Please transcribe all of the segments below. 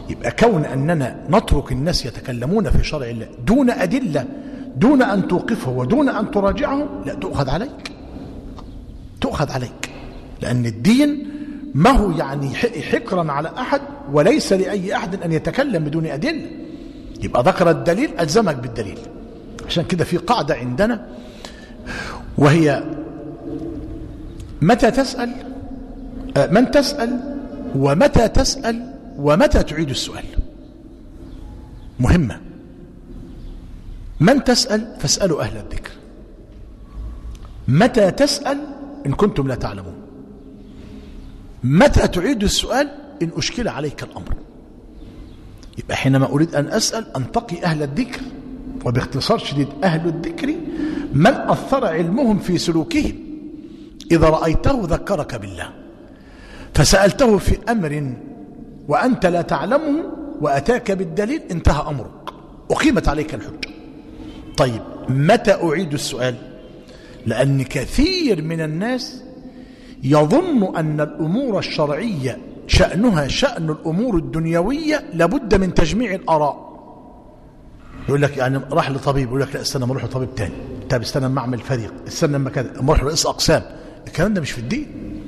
يبقى كون أننا نترك الناس يتكلمون في شرع الله دون أدلة، دون أن توقفه ودون أن تراجعه، لا، تؤخذ عليك، لأن الدين ما هو يعني حكرا على أحد، وليس لأي أحد أن يتكلم بدون أدلة. يبقى ذكر الدليل ألزمك بالدليل. عشان كده في قاعدة عندنا وهي متى تسأل، من تسأل، ومتى تسأل، ومتى تعيد السؤال. مهمة. من تسأل فاسألوا أهل الذكر. متى تسأل إن كنتم لا تعلمون. متى تعيد السؤال إن أشكل عليك الأمر. يبقى حينما أريد أن أسأل أنتقي أهل الذكر، وباختصار شديد أهل الذكر من أثر علمهم في سلوكهم. إذا رأيته ذكرك بالله، فسألته في أمر وأنت لا تعلمه وأتاك بالدليل، انتهى أمرك، أقيمت عليك الحجة. طيب متى أعيد السؤال؟ لأن كثير من الناس يظن أن الأمور الشرعية شأنها شأن الأمور الدنيوية، لابد من تجميع الآراء. يقول لك يعني راح لطبيب، يقول لك لا استنى ما اروح لطبيب تاني، طب استنى ما اعمل فريق، استنى ما كذا، ما اروح رئيس اقسام. الكلام ده مش في الدين.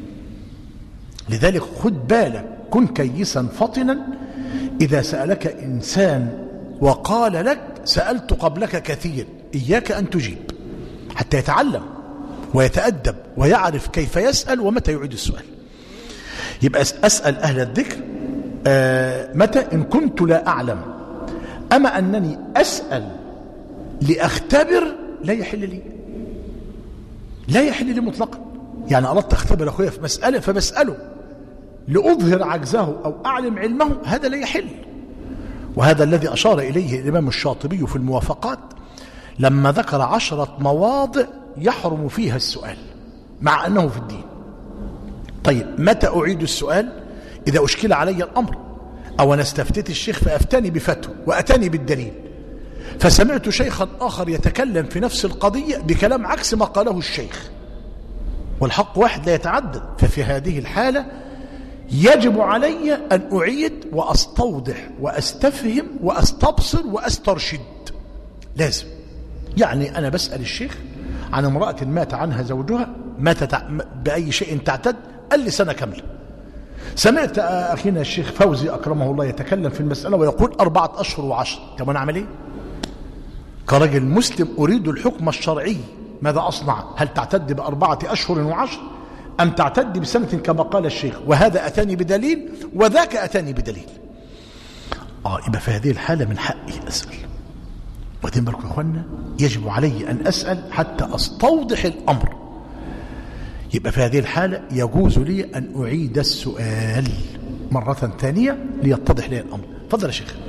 لذلك خد بالك، كن كيسا فطنا. اذا سألك انسان وقال لك سألت قبلك كثير، اياك ان تجيب حتى يتعلم ويتأدب ويعرف كيف يسأل ومتى يعيد السؤال. يبقى أسأل أهل الذكر متى إن كنت لا أعلم. أما أنني أسأل لأختبر لا يحل لي، لا يحل لي مطلقا. يعني أردت أختبر أخويا في مسألة فبسأله لأظهر عجزه أو أعلم علمه، هذا لا يحل. وهذا الذي أشار إليه الإمام الشاطبي في الموافقات لما ذكر 10 مواضع يحرم فيها السؤال مع أنه في الدين. طيب متى أعيد السؤال؟ إذا أشكل علي الأمر، أو أنا استفتيت الشيخ فأفتاني بفتوى وأتاني بالدليل، فسمعت شيخا آخر يتكلم في نفس القضية بكلام عكس ما قاله الشيخ، والحق واحد لا يتعدد. ففي هذه الحالة يجب علي أن أعيد وأستوضح وأستفهم وأستبصر وأسترشد. لازم. يعني أنا بسأل الشيخ عن امرأة مات عنها زوجها، ماتت بأي شيء تعتد؟ قال لي سنة كاملة. سمعت أخينا الشيخ فوزي أكرمه الله يتكلم في المسألة ويقول 4 أشهر و10. طب أنا أعمل إيه؟ كرجل مسلم أريد الحكم الشرعي، ماذا أصنع؟ هل تعتد ب4 أشهر و10 أم تعتد بسنة كما قال الشيخ؟ وهذا أتاني بدليل وذاك أتاني بدليل. يبقى في هذه الحالة من حقي أسأل. وذين بالكم يا أخوانا، يجب علي أن أسأل حتى أستوضح الأمر. يبقى في هذه الحالة يجوز لي أن أعيد السؤال مرة ثانية ليتضح لي الأمر. تفضل يا شيخ.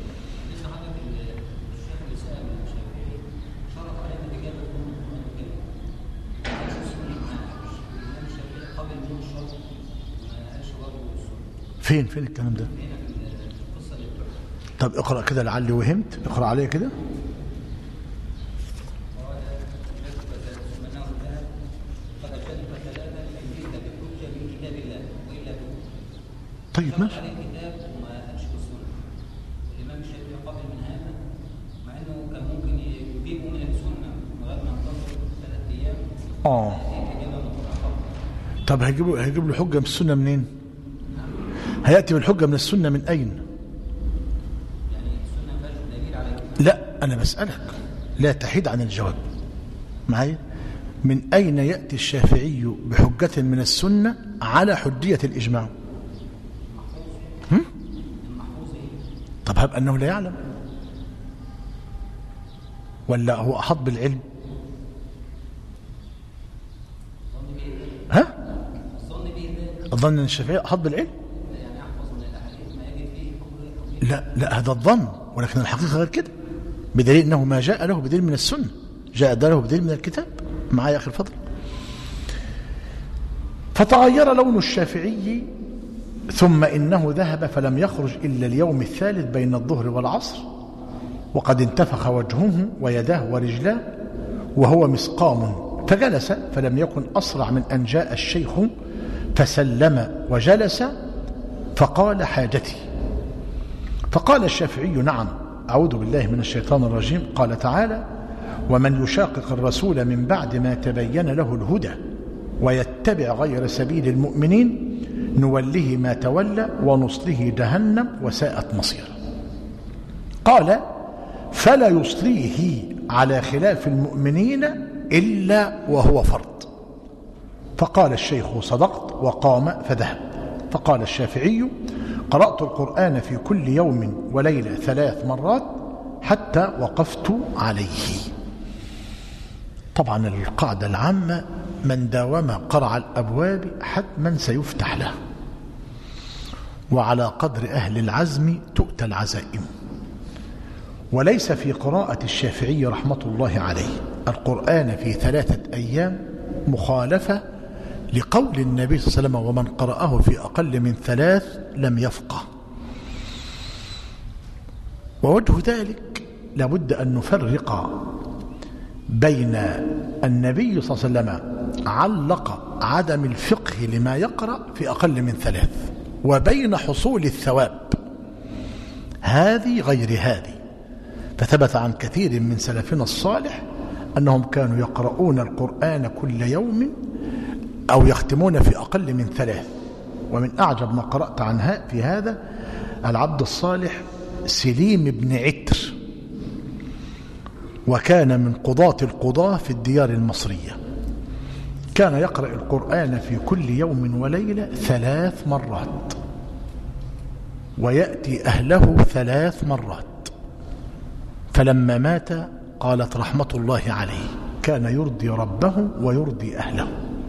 فين الكلام ده؟ طب اقرأ كده لعلي وهمت. اقرأ عليه كده. طيب ماشي. طب هيجيب له حجة من السنة منين؟ هيأتي بالحجة من السنة من أين؟ لا أنا بسألك، لا تحيد عن الجواب معي. من أين يأتي الشافعي بحجة من السنة على حجية الإجماع؟ طب هب أنه لا يعلم، ولا هو أحط بالعلم؟ ها؟ الظن أن الشافعي أحط بالعلم؟ لا هذا الظن، ولكن الحقيقة غير كده، بدليل أنه ما جاء له بدليل من السنة، جاء له بدليل من الكتاب. معايا أخي الفضل. فتغير لون الشافعي ثم إنه ذهب فلم يخرج إلا اليوم الثالث بين الظهر والعصر، وقد انتفخ وجهه ويداه ورجلاه وهو مسقام، فجلس فلم يكن أسرع من أن جاء الشيخ فسلم وجلس فقال حاجتي. فقال الشافعي نعم، أعوذ بالله من الشيطان الرجيم. قال تعالى: ومن يشاقق الرسول من بعد ما تبين له الهدى ويتبع غير سبيل المؤمنين نوله ما تولى ونصله جهنم وساءت مصيرا. قال: فلا يصليه على خلاف المؤمنين إلا وهو فرض. فقال الشيخ: صدقت، وقام فذهب. فقال الشافعي: قرأت القرآن في كل يوم وليلة 3 مرات حتى وقفت عليه. طبعا القاعدة العامة: من داوم قرع الأبواب حتما سيفتح له، وعلى قدر أهل العزم تؤتى العزائم. وليس في قراءة الشافعي رحمة الله عليه القرآن في 3 أيام مخالفة لقول النبي صلى الله عليه وسلم: ومن قرأه في أقل من 3 لم يفقه. ووجه ذلك لابد أن نفرق بين النبي صلى الله عليه وسلم علق عدم الفقه لما يقرأ في أقل من 3 وبين حصول الثواب، هذه غير هذه. فثبت عن كثير من سلفنا الصالح أنهم كانوا يقرؤون القرآن كل يوم أو يختمون في أقل من 3. ومن أعجب ما قرأت عنها في هذا العبد الصالح سليم بن عتر، وكان من قضاة القضاة في الديار المصرية. كان يقرأ القرآن في كل يوم وليلة 3 مرات، ويأتي أهله 3 مرات. فلما مات قالت رحمة الله عليه: كان يرضي ربه ويرضي أهله.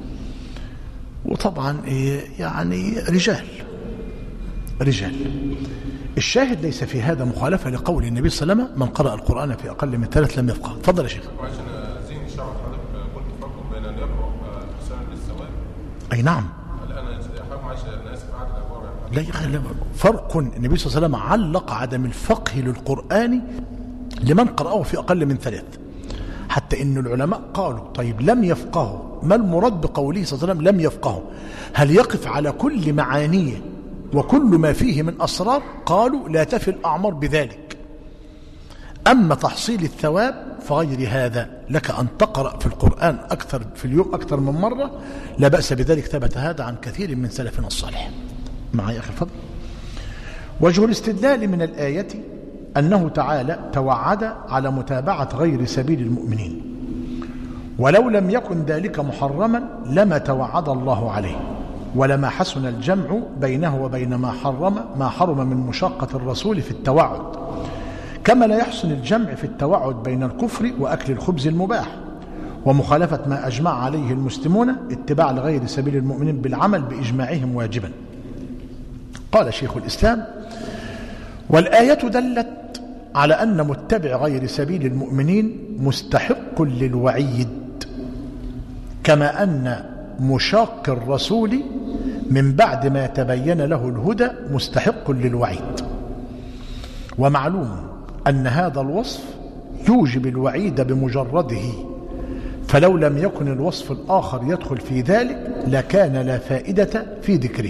وطبعا يعني رجال. الشاهد ليس في هذا مخالفة لقول النبي صلى الله عليه وسلم: من قرأ القرآن في أقل من 3 لم يفقه. تفضل يا شيخ. وعشان زين شرح حضرتك قلت فرق بين أن يقرأ سنة للثواب. أي نعم. أنا حكم عشان الناس في عدد الأبواب. لا فرق. النبي صلى الله عليه وسلم علق عدم الفقه للقرآن لمن قرأه في أقل من 3، حتى إن العلماء قالوا: طيب لم يفقهوا، ما المراد بقوله صلى الله عليه وسلم لم يفقهوا؟ هل يقف على كل معانيه وكل ما فيه من أسرار؟ قالوا: لا تفي الأعمار بذلك. أما تحصيل الثواب فغير هذا، لك أن تقرأ في القرآن أكثر في اليوم أكثر من مرة، لا بأس بذلك. ثبت هذا عن كثير من سلفنا الصالح. معي أخي الفضل. وجه الاستدلال من الآية أنه تعالى توعد على متابعة غير سبيل المؤمنين، ولو لم يكن ذلك محرما لما توعد الله عليه، ولما حسن الجمع بينه وبين ما حرم من مشاقة الرسول في التوعد، كما لا يحسن الجمع في التوعد بين الكفر وأكل الخبز المباح ومخالفة ما أجمع عليه المسلمون اتباع لغير سبيل المؤمنين بالعمل بإجماعهم واجبا. قال شيخ الإسلام: والآية دلت على أن متبع غير سبيل المؤمنين مستحق للوعيد، كما أن مشاق الرسول من بعد ما تبين له الهدى مستحق للوعيد. ومعلوم أن هذا الوصف يوجب الوعيد بمجرده، فلو لم يكن الوصف الآخر يدخل في ذلك لكان لا فائدة في ذكره.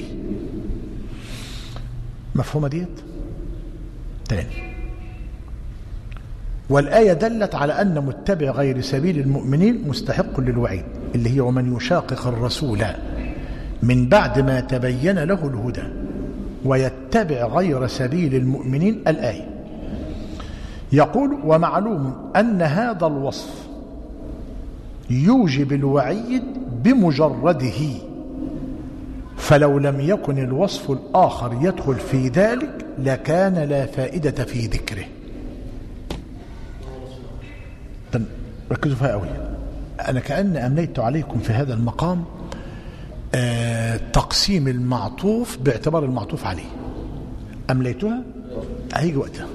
مفهومة ديت؟ تاني. والآية دلت على أن متبع غير سبيل المؤمنين مستحق للوعيد، اللي هي: ومن يشاقق الرسول من بعد ما تبين له الهدى ويتبع غير سبيل المؤمنين. الآية يقول: ومعلوم أن هذا الوصف يوجب الوعيد بمجرده، فلو لم يكن الوصف الآخر يدخل في ذلك لكان لا فائدة في ذكره. ركزوا فيها قوي. أنا كأني أمليت عليكم في هذا المقام تقسيم المعطوف باعتبار المعطوف عليه. أمليتها؟ هيجي وقتها.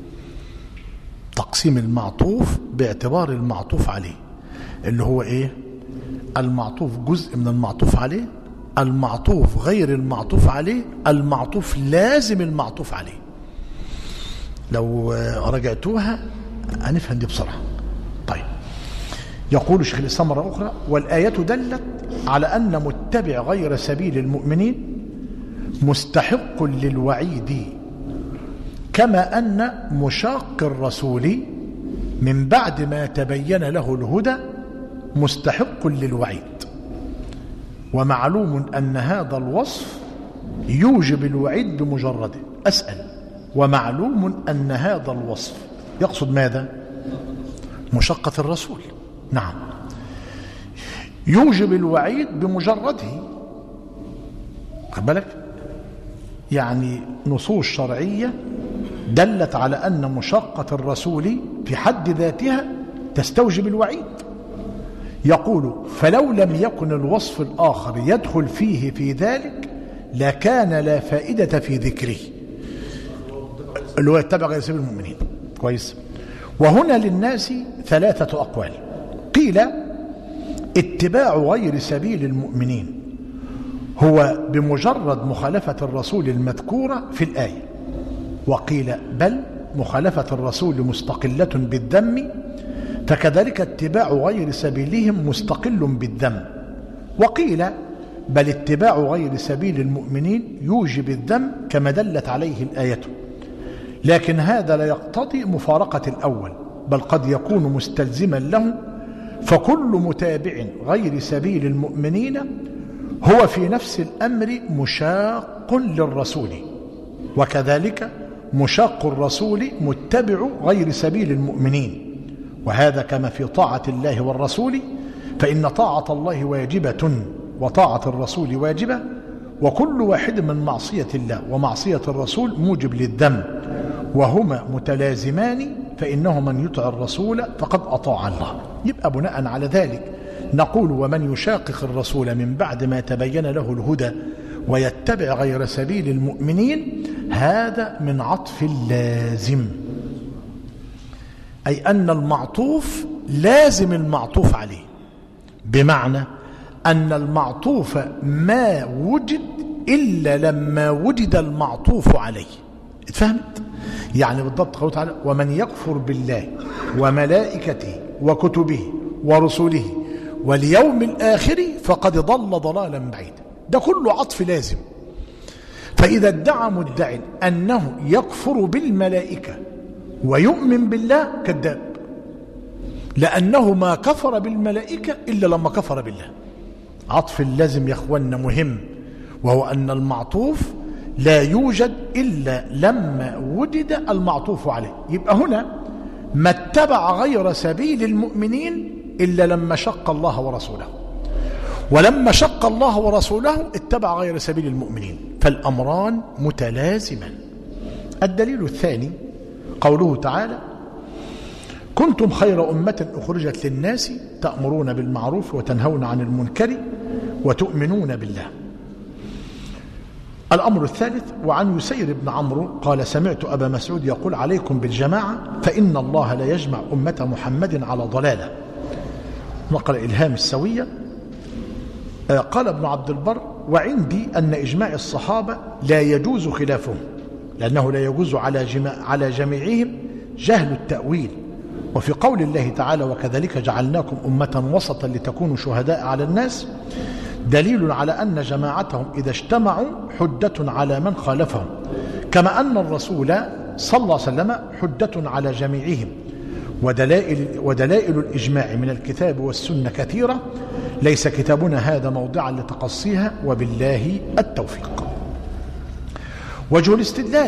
تقسيم المعطوف باعتبار المعطوف عليه، اللي هو إيه؟ المعطوف جزء من المعطوف عليه، المعطوف غير المعطوف عليه، المعطوف لازم المعطوف عليه. لو رجعتوها هنفهم دي بسرعة. طيب، يقول شيخ الإسلام مرة أخرى: والآية دلت على أن متبع غير سبيل المؤمنين مستحق للوعيد، كما أن مشاق الرسول من بعد ما تبين له الهدى مستحق للوعيد، ومعلوم أن هذا الوصف يوجب الوعيد بمجرده. أسأل، ومعلوم أن هذا الوصف يقصد ماذا؟ مشقة الرسول. نعم، يوجب الوعيد بمجرده. خد بالك، يعني نصوص شرعية دلت على أن مشقة الرسول في حد ذاتها تستوجب الوعيد. يقول: فلو لم يكن الوصف الآخر يدخل فيه في ذلك لكان لا فائدة في ذكره، اللي هو يتبع غير سبيل المؤمنين. كويس. وهنا للناس ثلاثة أقوال. قيل: اتباع غير سبيل المؤمنين هو بمجرد مخالفة الرسول المذكورة في الآية. وقيل: بل مخالفة الرسول مستقلة بالذم، فكذلك اتباع غير سبيلهم مستقل بالذم. وقيل: بل اتباع غير سبيل المؤمنين يوجب الذم كما دلت عليه الآية، لكن هذا لا يقتضي مفارقة الأول، بل قد يكون مستلزما له، فكل متابع غير سبيل المؤمنين هو في نفس الأمر مشاق للرسول، وكذلك مشاق الرسول متبع غير سبيل المؤمنين. وهذا كما في طاعة الله والرسول، فإن طاعة الله واجبة وطاعة الرسول واجبة، وكل واحد من معصية الله ومعصية الرسول موجب للذم، وهما متلازمان، فإنه من يطع الرسول فقد أطاع الله. يبقى بناء على ذلك نقول: ومن يشاقق الرسول من بعد ما تبين له الهدى ويتبع غير سبيل المؤمنين، هذا من عطف اللازم، أي أن المعطوف لازم المعطوف عليه، بمعنى أن المعطوف ما وجد إلا لما وجد المعطوف عليه. اتفهمت؟ يعني بالضبط قوله تعالى: ومن يكفر بالله وملائكته وكتبه ورسله واليوم الآخر فقد ضل ضلالا بعيدا. ده كله عطف لازم. فإذا ادعى مدع أنه يكفر بالملائكة ويؤمن بالله كذاب، لأنه ما كفر بالملائكة إلا لما كفر بالله. عطف اللازم يا أخوانا مهم، وهو أن المعطوف لا يوجد إلا لما وجد المعطوف عليه. يبقى هنا ما اتبع غير سبيل المؤمنين إلا لما شق الله ورسوله، ولما شق الله ورسوله اتبع غير سبيل المؤمنين، فالأمران متلازمان. الدليل الثاني قوله تعالى: كنتم خير أمة أخرجت للناس تأمرون بالمعروف وتنهون عن المنكر وتؤمنون بالله. الأمر الثالث: وعن يسير بن عمرو قال: سمعت أبا مسعود يقول: عليكم بالجماعة فإن الله لا يجمع أمة محمد على ضلالة. نقل إلهام السوية. قال ابن عبد البر: وعندي أن إجماع الصحابة لا يجوز خلافهم، لأنه لا يجوز على جميعهم جهل التأويل. وفي قول الله تعالى: وكذلك جعلناكم أمة وسطا لتكونوا شهداء على الناس، دليل على أن جماعتهم إذا اجتمعوا حجة على من خالفهم، كما أن الرسول صلى الله عليه وسلم حجة على جميعهم. ودلائل الإجماع من الكتاب والسنة كثيرة، ليس كتابنا هذا موضعا لتقصيها، وبالله التوفيق. وجه الاستدلال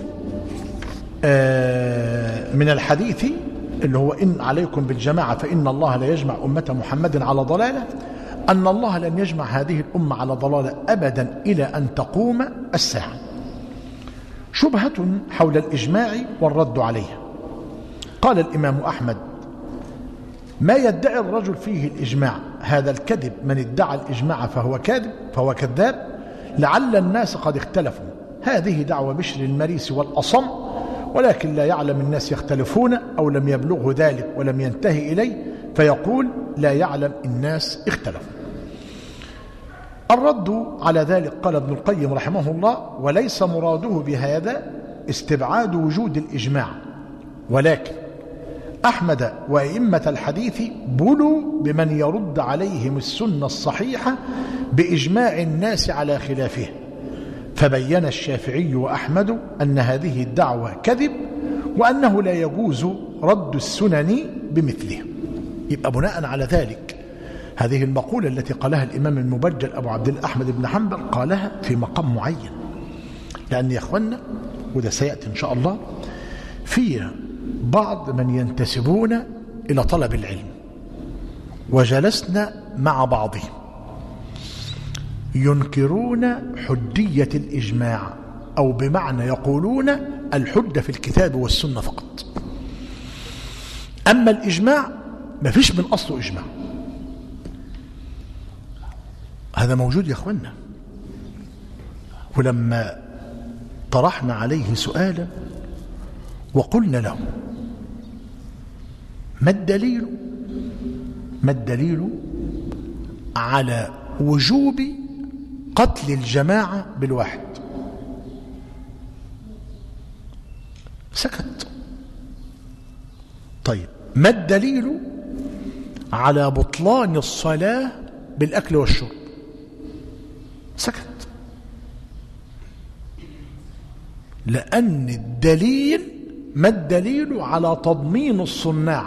من الحديث اللي هو: إن عليكم بالجماعة فإن الله لا يجمع أمة محمد على ضلالة، أن الله لن يجمع هذه الأمة على ضلالة أبدا إلى أن تقوم الساعة. شبهة حول الإجماع والرد عليها. قال الإمام أحمد: ما يدعي الرجل فيه الإجماع هذا الكذب، من ادعى الإجماع فهو كذاب، لعل الناس قد اختلفوا. هذه دعوة بشر المريس والأصم، ولكن لا يعلم الناس يختلفون أو لم يبلغه ذلك ولم ينتهي إليه، فيقول لا يعلم الناس اختلفوا. الرد على ذلك قال ابن القيم رحمه الله: وليس مراده بهذا استبعاد وجود الإجماع، ولكن أحمد وأئمة الحديث بلوا بمن يرد عليهم السنة الصحيحة بإجماع الناس على خلافه، فبين الشافعي وأحمد أن هذه الدعوة كذب وأنه لا يجوز رد السنن بمثله. يبقى بناء على ذلك هذه المقولة التي قالها الإمام المبجل أبو عبد الله أحمد بن حنبل قالها في مقام معين، لأن يا أخوانا وده سيأتي إن شاء الله في بعض من ينتسبون إلى طلب العلم وجلسنا مع بعضهم ينكرون حجية الإجماع، أو بمعنى يقولون الحجة في الكتاب والسنة فقط، أما الإجماع ما فيش من أصله إجماع. هذا موجود يا أخوانا. ولما طرحنا عليه سؤالا وقلنا له ما الدليل على وجوب قتل الجماعة بالواحد؟ سكت. طيب ما الدليل على بطلان الصلاة بالأكل والشرب؟ سكت. لأن الدليل ما الدليل على تضمين الصناع؟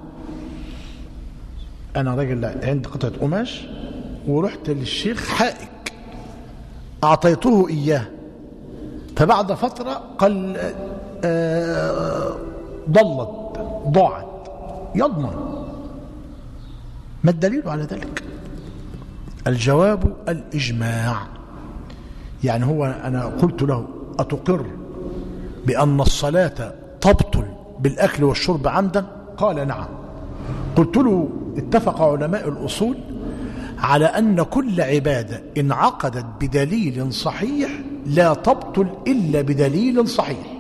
أنا راجل عندي قطعة قماش ورحت للشيخ حائك أعطيته إياه، فبعد فترة قال ضاعت، يضمن. ما الدليل على ذلك؟ الجواب الإجماع. يعني هو أنا قلت له أتقر بأن الصلاة تبطل بالأكل والشرب عمدا؟ قال نعم. قلت له اتفق علماء الأصول على أن كل عبادة انعقدت بدليل صحيح لا تبطل إلا بدليل صحيح.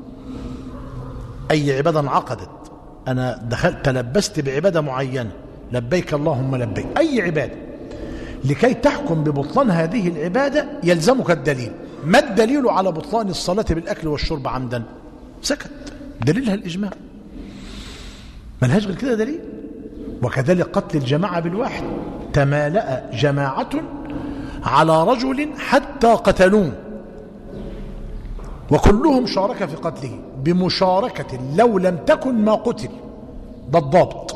أي عبادة انعقدت، أنا دخلت تلبست بعبادة معينة، لبيك اللهم لبيك، أي عبادة، لكي تحكم ببطلان هذه العبادة يلزمك الدليل. ما الدليل على بطلان الصلاة بالأكل والشرب عمدا؟ سكت. دليلها الإجماع، ملهاش غير كده دليل. وكذلك قتل الجماعة بالواحد، تمالأ جماعة على رجل حتى قتلوه وكلهم شارك في قتله بمشاركة لو لم تكن ما قتل، ده الضابط،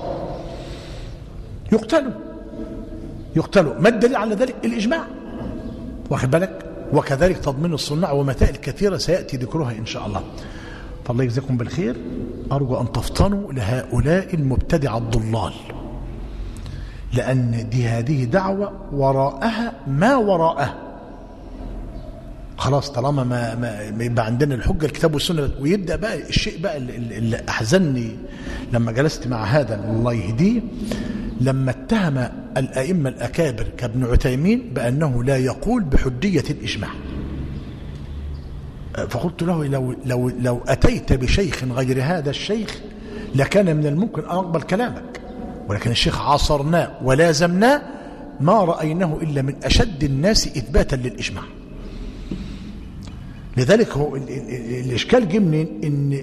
يقتلوا. ما الدليل على ذلك؟ الإجماع، واخد بالك؟ وكذلك تضمين الصناع ومسائل كثيرة سيأتي ذكرها إن شاء الله. فالله يجزاكم بالخير. أرجو أن تفطنوا لهؤلاء المبتدع الضلال، لأن هذه دعوة وراءها ما وراءها. خلاص طالما ما يبقى عندنا الحجة الكتاب والسنة. ويبدأ بقى الشيء بقى اللي أحزنني لما جلست مع هذا الله يهديه، لما اتهم الأئمة الأكابر كابن عثيمين بأنه لا يقول بحجية الإجماع. فقلت له لو أتيت بشيخ غير هذا الشيخ لكان من الممكن أن أقبل كلامك، ولكن الشيخ عاصرناه ولازمناه ما رأيناه إلا من أشد الناس إثباتا للإجماع. لذلك هو الإشكال جه منين؟ إن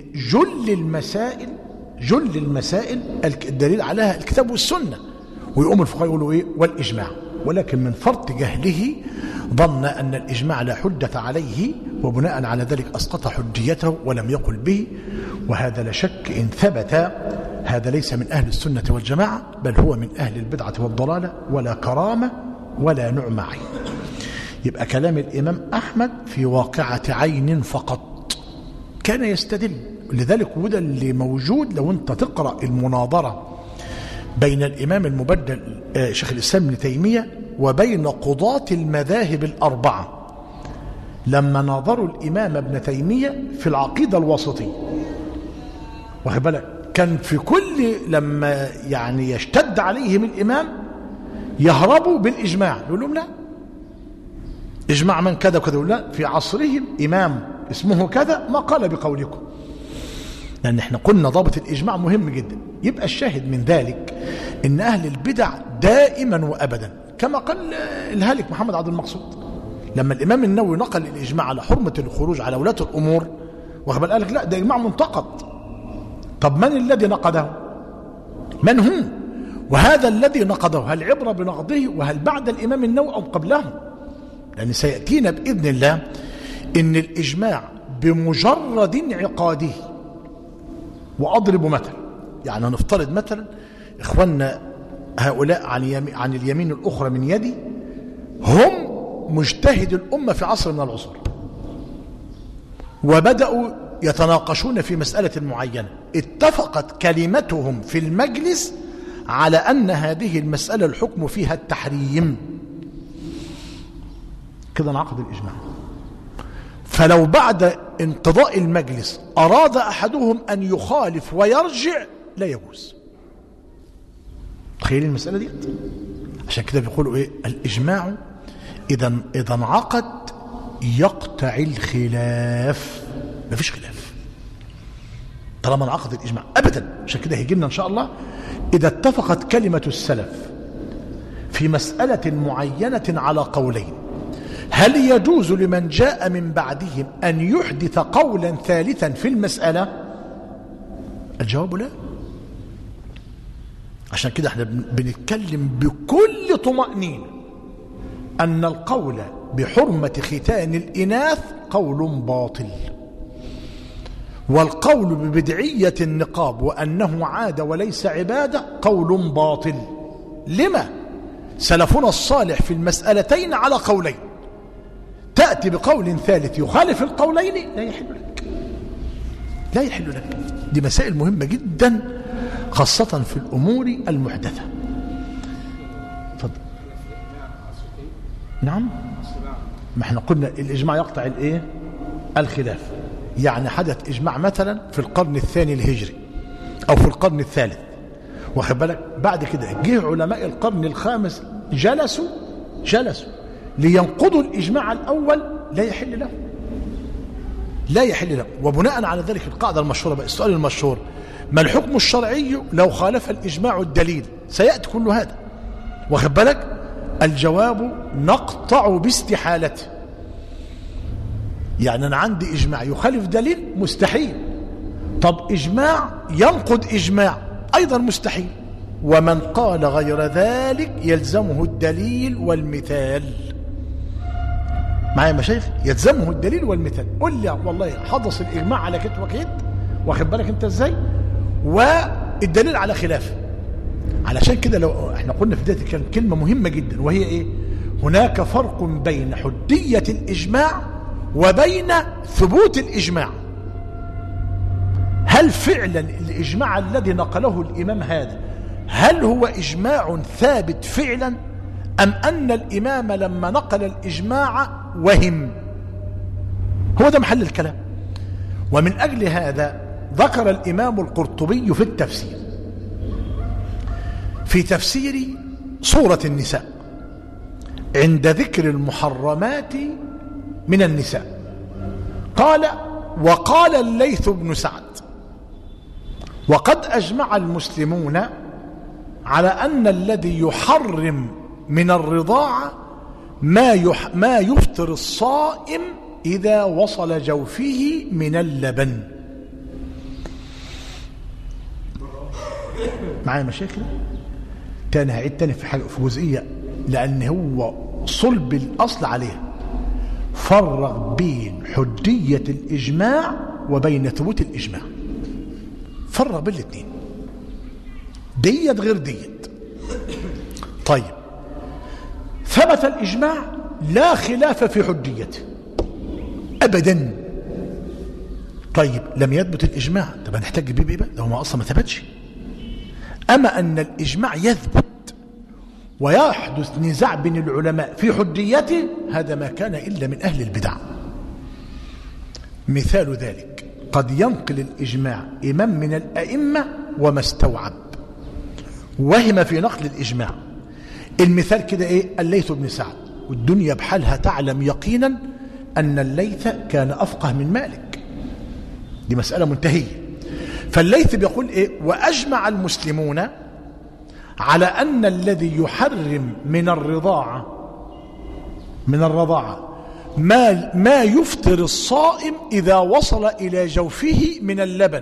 جل المسائل الدليل عليها الكتاب والسنة، ويقوم الفقهاء يقولوا إيه؟ والإجماع. ولكن من فرط جهله ظن أن الإجماع لا حجة عليه، وبناء على ذلك أسقط حجيته ولم يقل به. وهذا لا شك إن ثبت هذا ليس من أهل السنة والجماعة، بل هو من أهل البدعة والضلالة، ولا كرامة ولا نعمة عين. يبقى كلام الإمام أحمد في واقعة عين فقط كان يستدل. لذلك وده اللي موجود لو أنت تقرأ المناظرة بين الإمام المبدل شيخ الإسلام ابن تيمية وبين قضاة المذاهب الأربعة لما ناظروا الإمام ابن تيمية في العقيدة الوسطية، واخد بالك؟ كان في كل لما يعني يشتد عليهم الإمام يهربوا بالإجماع، يقول لهم لا إجماع من كذا وكذا، لا في عصرهم إمام اسمه كذا ما قال بقولكم، لأن احنا قلنا ضابط الإجماع مهم جدا. يبقى الشاهد من ذلك إن أهل البدع دائما وأبدا كما قال الهالك محمد عبد المقصود لما الإمام النووي نقل الإجماع على حرمة الخروج على ولاة الأمور، وقال لك لا ده إجماع منتقد. طب من الذي نقده؟ من هو؟ وهذا الذي نقده هل عبرة بنقده وهل بعد الإمام النووي أو قبله؟ لأن سيأتينا بإذن الله إن الإجماع بمجرد انعقاده، وأضرب مثل، يعني نفترض مثلا إخواننا هؤلاء عن اليمين الأخرى من يدي هم مجتهد الأمة في عصر من العصور، وبدأوا يتناقشون في مسألة معينة، اتفقت كلمتهم في المجلس على أن هذه المسألة الحكم فيها التحريم، كده انعقد الإجماع. فلو بعد انقضاء المجلس أراد أحدهم أن يخالف ويرجع لا يجوز. تخيل المسألة دي. عشان كده بيقولوا إيه؟ الإجماع إذا انعقد يقطع الخلاف، ما فيش خلاف طالما انعقد الإجماع أبدا. عشان كده هيجي لنا إن شاء الله إذا اتفقت كلمة السلف في مسألة معينة على قولين، هل يجوز لمن جاء من بعدهم أن يحدث قولا ثالثا في المسألة؟ الجواب لا. عشان كده احنا بنتكلم بكل طمأنينة أن القول بحرمة ختان الإناث قول باطل، والقول ببدعية النقاب وأنه عادة وليس عبادة قول باطل. لما؟ سلفنا الصالح في المسألتين على قولين، تأتي بقول ثالث يخالف القولين لا يحل لك، لا يحل لك. دي مسائل مهمة جدا خاصة في الأمور المحدثة. تفضل. نعم، ما احنا قلنا الإجماع يقطع الايه؟ الخلاف. يعني حدث إجماع مثلا في القرن الثاني الهجري أو في القرن الثالث، واخد بالك، بعد كده جه علماء القرن الخامس جلسوا لينقضوا الإجماع الأول، لا يحل له، لا يحل له. وبناء على ذلك القاعدة المشهورة بقى، السؤال المشهور: ما الحكم الشرعي لو خالف الإجماع الدليل؟ سيأتي كل هذا، واخد بالك. الجواب: نقطع باستحالته. يعني أنا عندي إجماع يخالف دليل، مستحيل. طب إجماع ينقض إجماع، أيضا مستحيل. ومن قال غير ذلك يلزمه الدليل والمثال. معايا مشايخ؟ يلزمه الدليل والمثال. قل لي والله حدث الإجماع على كت وكت، واخد بالك أنت إزاي، والدليل على خلافه. علشان كده لو احنا قلنا في بداية الكلام كلمة مهمة جدا، وهي إيه؟ هناك فرق بين حجية الإجماع وبين ثبوت الإجماع. هل فعلا الإجماع الذي نقله الإمام هذا هل هو إجماع ثابت فعلا، أم أن الإمام لما نقل الإجماع وهم؟ هو ده محل الكلام. ومن أجل هذا ذكر الإمام القرطبي في التفسير، في تفسير سورة النساء، عند ذكر المحرمات من النساء، قال: وقال الليث بن سعد: وقد أجمع المسلمون على أن الذي يحرم من الرضاعة ما يفطر الصائم إذا وصل جوفه من اللبن. معايا مشاكل؟ تاني هعيد تاني في جزئية، لأن هو صلب الأصل عليها. فرق بين حجية الإجماع وبين ثبوت الإجماع، فرق بين الاثنين، ديت غير ديت. طيب، ثبت الإجماع لا خلاف في حجيته أبدا. طيب، لم يثبت الإجماع، طب هنحتاج بيه بقى؟ ده هو أصلا ما ثبتش. أما أن الإجماع يثبت ويحدث نزاع بين العلماء في حجيته، هذا ما كان إلا من أهل البدع. مثال ذلك: قد ينقل الإجماع إمام من الأئمة وما استوعب، وهم في نقل الإجماع. المثال كده إيه؟ الليث بن سعد، والدنيا بحالها تعلم يقينا أن الليث كان أفقه من مالك، دي مسألة منتهية. فالليث بيقول إيه؟ وأجمع المسلمون على أن الذي يحرم من الرضاعة ما يفطر الصائم إذا وصل إلى جوفه من اللبن.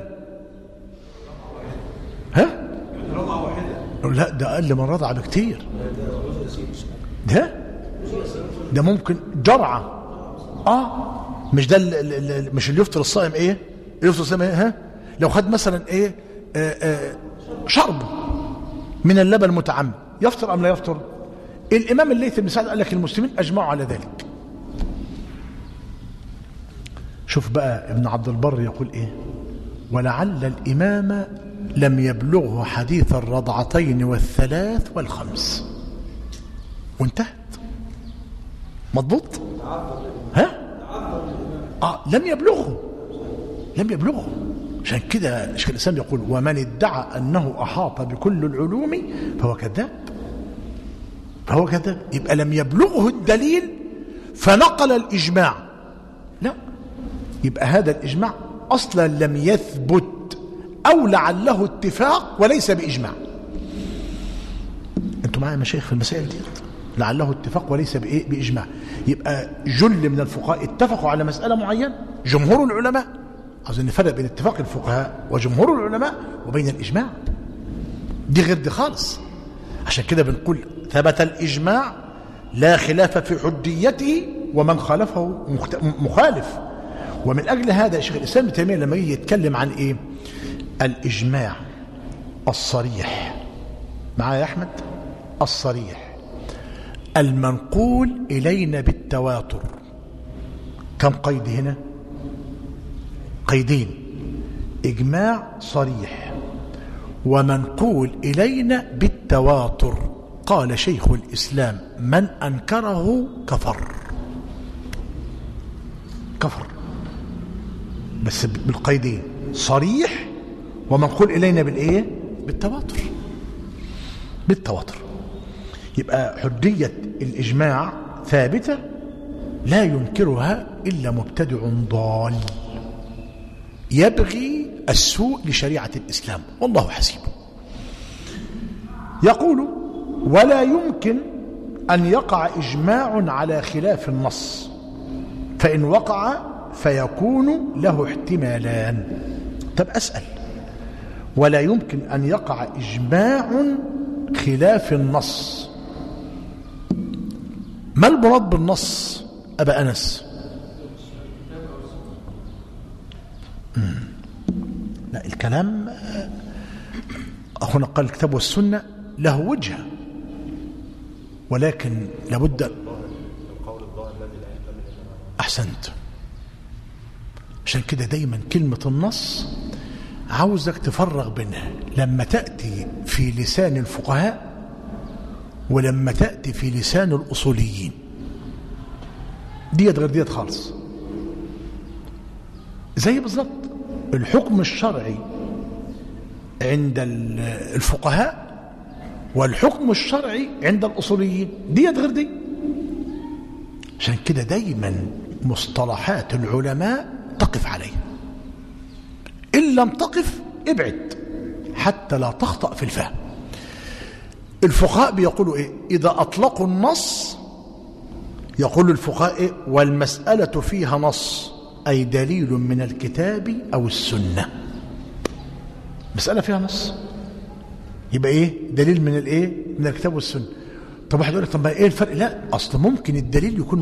ها؟ رضعة واحدة؟ لا، ده أقل من رضعة بكتير. ده ممكن جرعة. مش ده مش اللي يفطر الصائم ايه؟ اللي يفطر الصائم ايه؟ ها؟ لو خد مثلا ايه؟ شرب من اللبن المتعمد يفطر ام لا يفطر؟ الامام الليث بن سعد قال لك المسلمين اجمعوا على ذلك. شوف بقى ابن عبد البر يقول ايه؟ ولعل الامام لم يبلغه حديث الرضعتين والثلاث والخمس، وانتهت. مضبوط؟ ها؟ لم يبلغه. عشان كده شيخ الاسلام يقول ومن ادعى انه احاط بكل العلوم فهو كذاب. يبقى لم يبلغه الدليل فنقل الاجماع، لا، يبقى هذا الاجماع اصلا لم يثبت او لعله اتفاق وليس باجماع. انتوا معايا يا مشايخ في المسائل دي؟ لعله اتفاق وليس باجماع. يبقى جل من الفقهاء اتفقوا على مساله معينه، جمهور العلماء، عاوزين نفرق بين اتفاق الفقهاء وجمهور العلماء وبين الاجماع، دي غير دي خالص. عشان كده بنقول ثبت الاجماع لا خلاف في حجيته ومن خالفه مخالف. ومن اجل هذا شيخ الاسلام ابن تيميه لما يجي يتكلم عن ايه؟ الاجماع الصريح، معايا يا احمد؟ الصريح المنقول الينا بالتواتر. كم قيد هنا؟ قيدين: اجماع صريح ومنقول الينا بالتواتر. قال شيخ الاسلام من انكره كفر، بس بالقيدين: صريح ومنقول الينا بالايه؟ بالتواتر. يبقى حجية الإجماع ثابتة لا ينكرها إلا مبتدع ضال يبغي السوء لشريعة الإسلام والله حسيبه. يقول ولا يمكن أن يقع إجماع على خلاف النص، فإن وقع فيكون له احتمالان. طب أسأل، ولا يمكن أن يقع إجماع خلاف النص، ما المراد بالنص أبا أنس؟ لا، الكلام هنا قال الكتاب والسنة له وجهة، ولكن لابد. أحسنت. عشان كده دايما كلمة النص عاوزك تفرغ بينها لما تأتي في لسان الفقهاء ولما تأتي في لسان الأصوليين. ديت غير ديت خالص. زي بالضبط الحكم الشرعي عند الفقهاء والحكم الشرعي عند الأصوليين، ديت غير دي. عشان كده دايما مصطلحات العلماء تقف عليها، إن لم تقف ابعد حتى لا تخطأ في الفهم. الفقهاء بيقولوا إيه؟ إذا أطلقوا النص يقول الفقهاء إيه؟ والمسألة فيها نص، أي دليل من الكتاب أو السنة. مسألة فيها نص يبقى إيه؟ دليل من الإيه؟ من الكتاب والسنة. طب واحد يقول لك طب إيه الفرق؟ لا، أصل ممكن الدليل يكون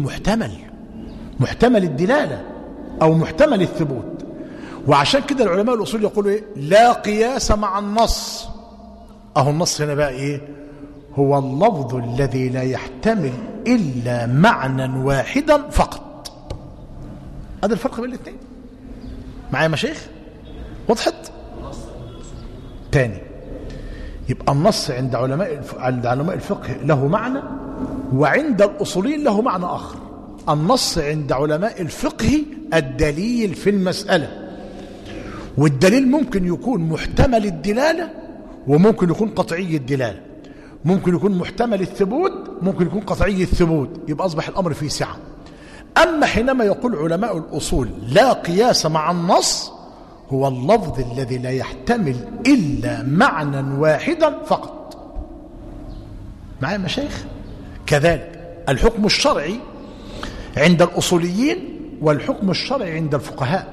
محتمل الدلالة أو محتمل الثبوت. وعشان كده العلماء الأصول يقولوا إيه؟ لا قياس مع النص. أهو النص هنا بقى إيه؟ هو اللفظ الذي لا يحتمل إلا معنى واحدا فقط. هذا الفرق بين الاثنين. معايا مشايخ؟ وضحت؟ تاني، يبقى النص عند علماء الفقه له معنى، وعند الأصوليين له معنى آخر. النص عند علماء الفقه الدليل في المسألة، والدليل ممكن يكون محتمل الدلالة وممكن يكون قطعي الدلالة، ممكن يكون محتمل الثبوت، ممكن يكون قطعي الثبوت. يبقى أصبح الأمر فيه سعة. أما حينما يقول علماء الأصول لا قياس مع النص، هو اللفظ الذي لا يحتمل إلا معنى واحدا فقط. معايا مشايخ؟ كذلك الحكم الشرعي عند الأصوليين والحكم الشرعي عند الفقهاء.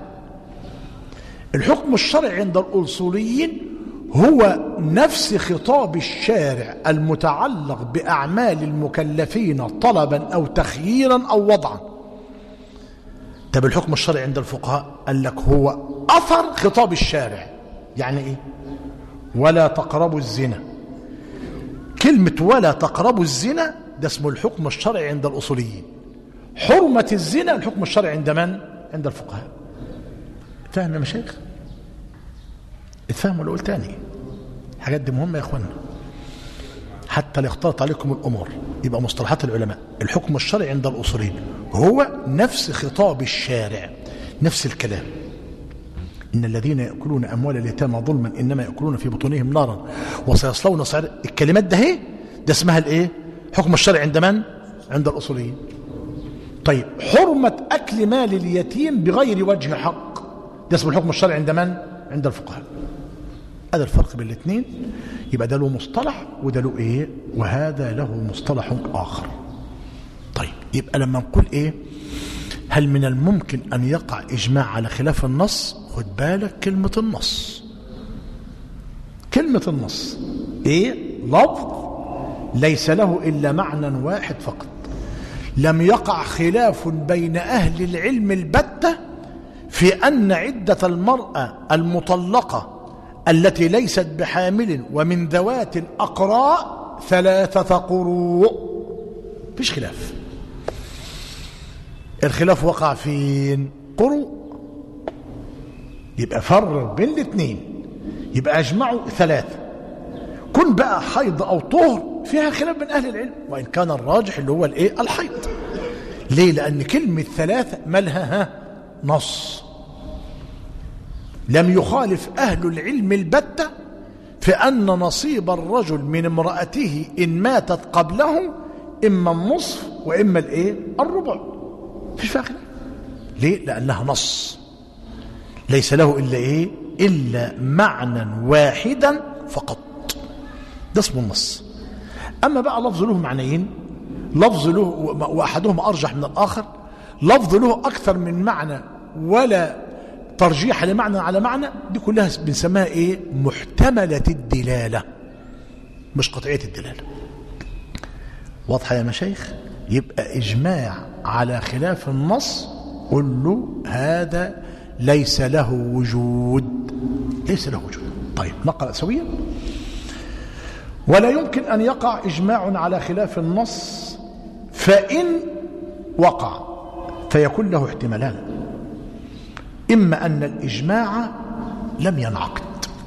الحكم الشرعي عند الأصوليين هو نفس خطاب الشارع المتعلق بأعمال المكلفين طلبا أو تخييرا أو وضعا. طب الحكم الشرعي عند الفقهاء قال لك هو أثر خطاب الشارع. يعني إيه؟ ولا تقربوا الزنا. كلمة ولا تقربوا الزنا ده اسمه الحكم الشرعي عند الأصوليين. حرمة الزنا الحكم الشرعي عند من؟ عند الفقهاء. فاهم يا مشايخ؟ اتفهموا اللي قلت تاني. الحاجات دي مهمة يا اخوانا حتى لا يختلط عليكم الأمور. يبقى مصطلحات العلماء الحكم الشرعي عند الأصوليين هو نفس خطاب الشارع، نفس الكلام. إن الذين يأكلون أموال اليتامى ظلما إنما يأكلون في بطونهم نارا وسيصلون سعيرا. الكلمات ده هي ده اسمها الايه؟ حكم الشرعي عند من؟ عند الأصوليين. طيب حرمة أكل مال اليتيم بغير وجه حق ده اسمه الحكم الشرعي عند من؟ عند الفقهاء. هذا الفرق بين الاثنين. يبقى ده له مصطلح وده له ايه؟ وهذا له مصطلح آخر. طيب يبقى لما نقول ايه؟ هل من الممكن أن يقع إجماع على خلاف النص؟ خد بالك كلمة النص. كلمة النص ايه؟ لفظ ليس له إلا معنى واحد فقط. لم يقع خلاف بين أهل العلم البتة في أن عدة المرأة المطلقة التي ليست بحامل ومن ذوات الأقراء 3 قروء. فيش خلاف. الخلاف وقع فين؟ قروء. يبقى فرق بين الاثنين. يبقى اجمعوا 3. كن بقى حيض أو طهر فيها خلاف بين أهل العلم، وإن كان الراجح اللي هو الايه؟ الحيض. ليه؟ لأن كلمة 3 مالها نص. لم يخالف أهل العلم البتة في أن نصيب الرجل من امرأته إن ماتت قبله إما النصف وإما الايه؟ الربع. فيش فيها خلاف. ليه؟ لأنها نص ليس له إلا إيه؟ إلا معنى واحدا فقط. ده اسمه النص. أما بقى لفظ له معنيين، لفظ له وأحدهما أرجح من الآخر، لفظ له أكثر من معنى ولا ترجيح لمعنى على معنى، دي كلها بنسميها إيه؟ محتملة الدلالة مش قطعية الدلالة. واضحة يا مشايخ؟ يبقى إجماع على خلاف النص قل له هذا ليس له وجود. ليس له وجود. طيب نقرأ سويا. ولا يمكن أن يقع إجماع على خلاف النص فإن وقع فيكون له احتمالان. إما أن الإجماع لم ينعقد.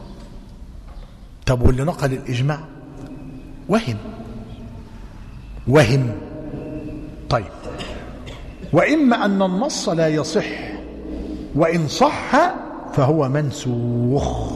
طب واللي نقل الإجماع وهم. طيب وإما أن النص لا يصح وإن صح فهو منسوخ.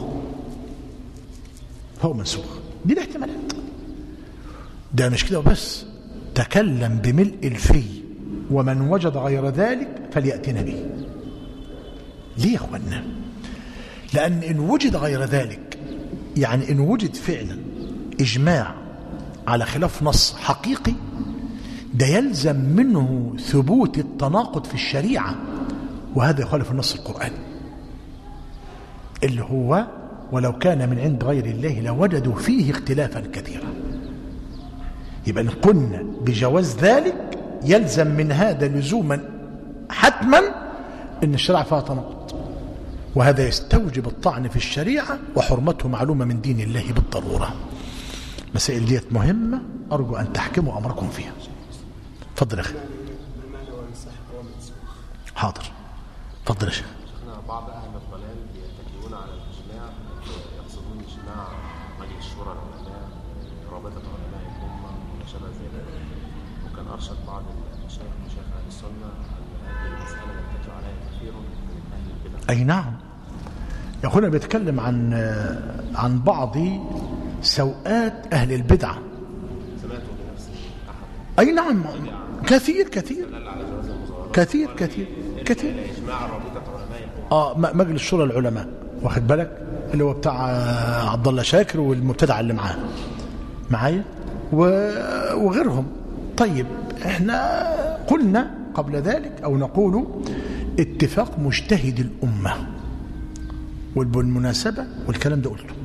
دي الاحتمالات. ده مش كده وبس، تكلم بملء الفي ومن وجد غير ذلك فليأتنا به. ليه يا اخوانا؟ لأن إن وجد غير ذلك يعني إن وجد فعلا إجماع على خلاف نص حقيقي ده يلزم منه ثبوت التناقض في الشريعة، وهذا يخالف النص القرآني اللي هو ولو كان من عند غير الله لوجدوا فيه اختلافا كثيرا. يبقى إن قلنا بجواز ذلك يلزم من هذا لزوما حتما إن الشريعة فيها تناقض، وهذا يستوجب الطعن في الشريعة وحرمته معلومة من دين الله بالضرورة. مسائل ديت مهمة أرجو أن تحكموا أمركم فيها. تفضل يا أخي. حاضر. تفضل يا شيخ. بعض أهل الضلال يتكلون على الإجماع، يقصدون إجماع مجلس الشورى العلماء، رابطة علماء الأمة وما شابه ذلك. وكان أرشد بعض المشايخ أهل السنة أن هذه المسألة يتكل عليها كثير من أهل البدع. أي نعم. يا أخونا بيتكلم عن بعض سوءات أهل البدعة. سمعته بنفسي أحد. أي نعم. كثير كثير كثير كثير. إجماع رابطة علماء الأمة. مجلس شورى العلماء واخد بالك اللي هو بتاع عبد الله شاكر والمبتدع اللي معايا وغيرهم. طيب احنا قلنا قبل ذلك او نقول اتفاق مجتهد الامه، وبالمناسبه والكلام ده قلته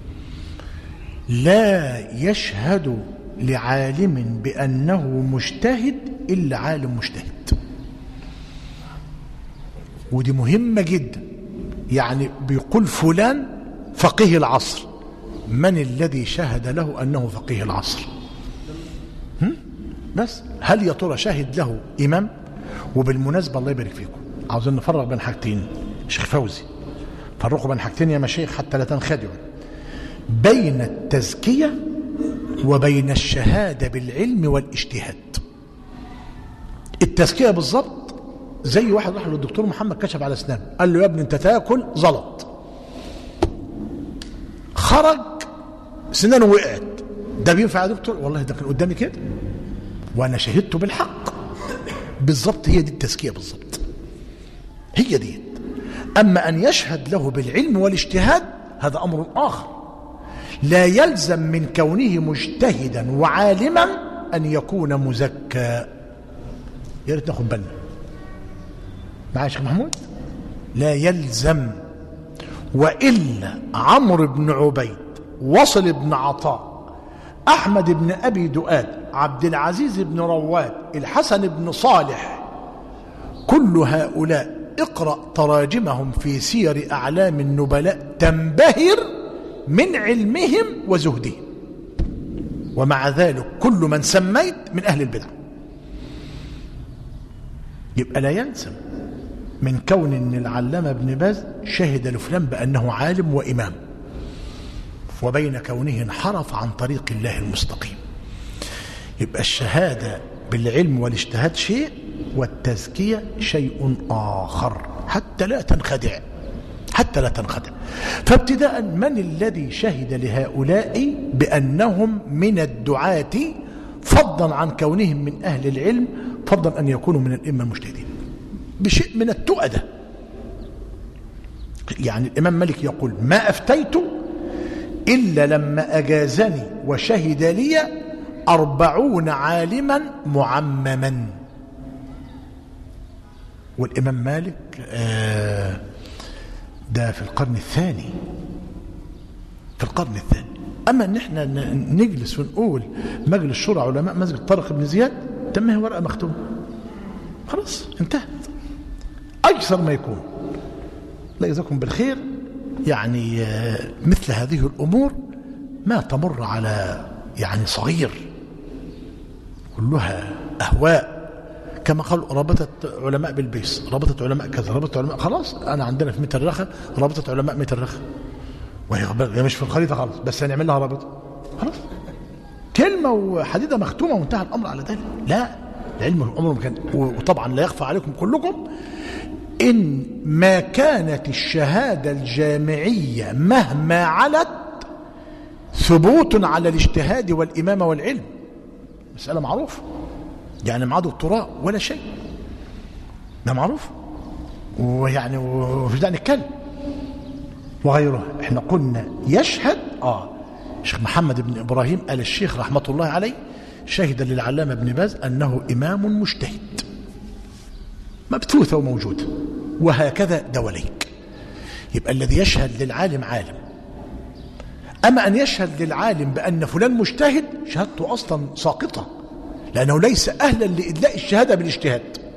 لا يشهد لعالم بانه مجتهد الا عالم مجتهد. ودي مهمة جدا. يعني بيقول فلان فقيه العصر، من الذي شهد له أنه فقيه العصر؟ بس هل يا ترى شهد له إمام؟ وبالمناسبة الله يبارك فيكم، عاوزين نفرق بين حاجتين. شيخ فوزي، فرقوا بين حاجتين يا مشايخ حتى لا تنخدعوا، بين التزكية وبين الشهادة بالعلم والاجتهاد. التزكية بالضبط زي واحد راح للدكتور محمد كشف على اسنانه، قال له يا ابني انت تاكل زلط، خرج سنانه وقعت، ده بينفع يا دكتور؟ والله ده كان قدامي كده وانا شهدته بالحق. بالضبط هي دي التزكية بالضبط، هي دي. اما ان يشهد له بالعلم والاجتهاد هذا امر اخر، لا يلزم من كونه مجتهدا وعالما ان يكون مزكى. يا ريت ناخد بالنا معايا يا شيخ محمود، لا يلزم. والا عمرو بن عبيد، وصل بن عطاء، احمد بن ابي دؤاد، عبد العزيز بن رواد، الحسن بن صالح، كل هؤلاء اقرأ تراجمهم في سير اعلام النبلاء تنبهر من علمهم وزهدهم، ومع ذلك كل من سميت من اهل البدع. يبقى لا يلزم من كون ان العلامة ابن باز شهد لفلان بانه عالم وامام، وبين كونه انحرف عن طريق الله المستقيم. يبقى الشهادة بالعلم والاجتهاد شيء، والتزكية شيء آخر، حتى لا تنخدع، حتى لا تنخدع. فابتداء من الذي شهد لهؤلاء بأنهم من الدعاة، فضلا عن كونهم من أهل العلم، فضلا أن يكونوا من الأئمة المجتهدين بشيء من التؤدة. يعني الإمام مالك يقول ما أفتيت إلا لما أجازني وشهد لي 40 عالما معمما. والإمام مالك ده في القرن الثاني، في القرن الثاني. أما أن احنا نجلس ونقول مجلس شورى علماء مسجد طارق بن زياد، تمه ورقة مختومة، خلاص انتهت. أكثر ما يكون لا يجزاكم بالخير، يعني مثل هذه الأمور ما تمر على يعني صغير، كلها أهواء. كما قال رابطة علماء بالبيس، رابطة علماء كذا، رابطة علماء، خلاص أنا عندنا في متر الرخا رابطة علماء متر الرخا، وهي مش في الخريطة خلاص، بس هنعمل لها رابطة خلاص، كلمة وحديدة مختومة وانتهى الأمر على ذلك. لا، العلم عمره ما كان. وطبعا لا يخفى عليكم كلكم إن ما كانت الشهادة الجامعية مهما علت ثبوت على الاجتهاد والإمامة والعلم، مسألة معروفة. يعني معاه دكتوراه ولا شيء، ده معروف، ويعني وفي داعي نتكلم وغيره. احنا قلنا يشهد الشيخ محمد بن إبراهيم آل الشيخ رحمة الله عليه شهد للعلامة ابن باز أنه إمام مجتهد، مبثوثة وموجودة، وهكذا دوليك. يبقى الذي يشهد للعالم عالم. أما أن يشهد للعالم بأن فلان مجتهد، شهادته أصلا ساقطة، لأنه ليس أهلا لإدلاء الشهادة بالاجتهاد.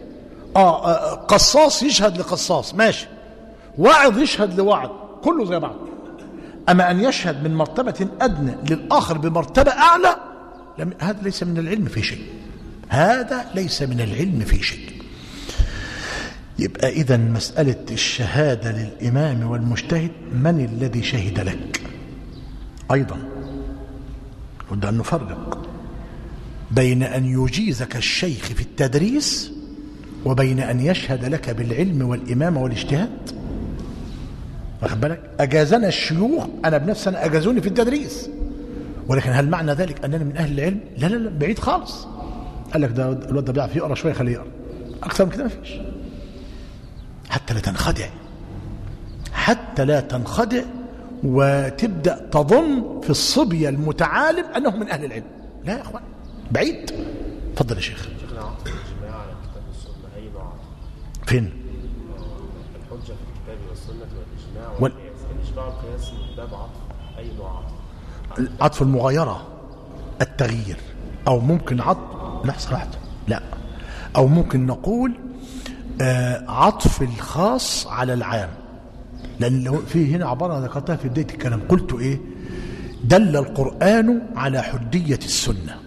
قصاص يشهد لقصاص ماشي، واعظ يشهد لواعظ، كله زي بعض. أما أن يشهد من مرتبة أدنى للآخر بمرتبة أعلى، هذا ليس من العلم في شيء، هذا ليس من العلم في شيء. يبقى إذن مسألة الشهادة للإمام والمجتهد، من الذي شهد لك؟ أيضا لابد أن نفرق بين أن يجيزك الشيخ في التدريس وبين أن يشهد لك بالعلم والإمامة والاجتهاد. واخد بالك؟ أجازنا الشيوخ، أنا بنفسي أنا أجازوني في التدريس، ولكن هل معنى ذلك أنني من أهل العلم؟ لا لا لا، بعيد خالص. قال لك ده الواد ده بيعرف يقرأ شوية، خليه يقرأ، أكثر من كده ما فيش. حتى لا تنخدع، حتى لا تنخدع وتبدأ تظن في الصبية المتعالم أنه من أهل العلم. لا يا أخوان، بعيد. تفضل يا شيخ. شيخنا عطف الإجماع على الكتاب والسنة أي نوع؟ فين؟ الحجة في الكتاب والسنة والإجماع والقياس. الإجماع والقياس من باب عطف أي نوع عطف؟ عطف المغايرة، التغيير، أو ممكن عطف لحظة واحدة، لا، أو ممكن نقول عطف الخاص على العام، لأن لو في هنا عبارة ذكرتها في بداية الكلام، قلت إيه؟ دل القرآن على حجية السنة،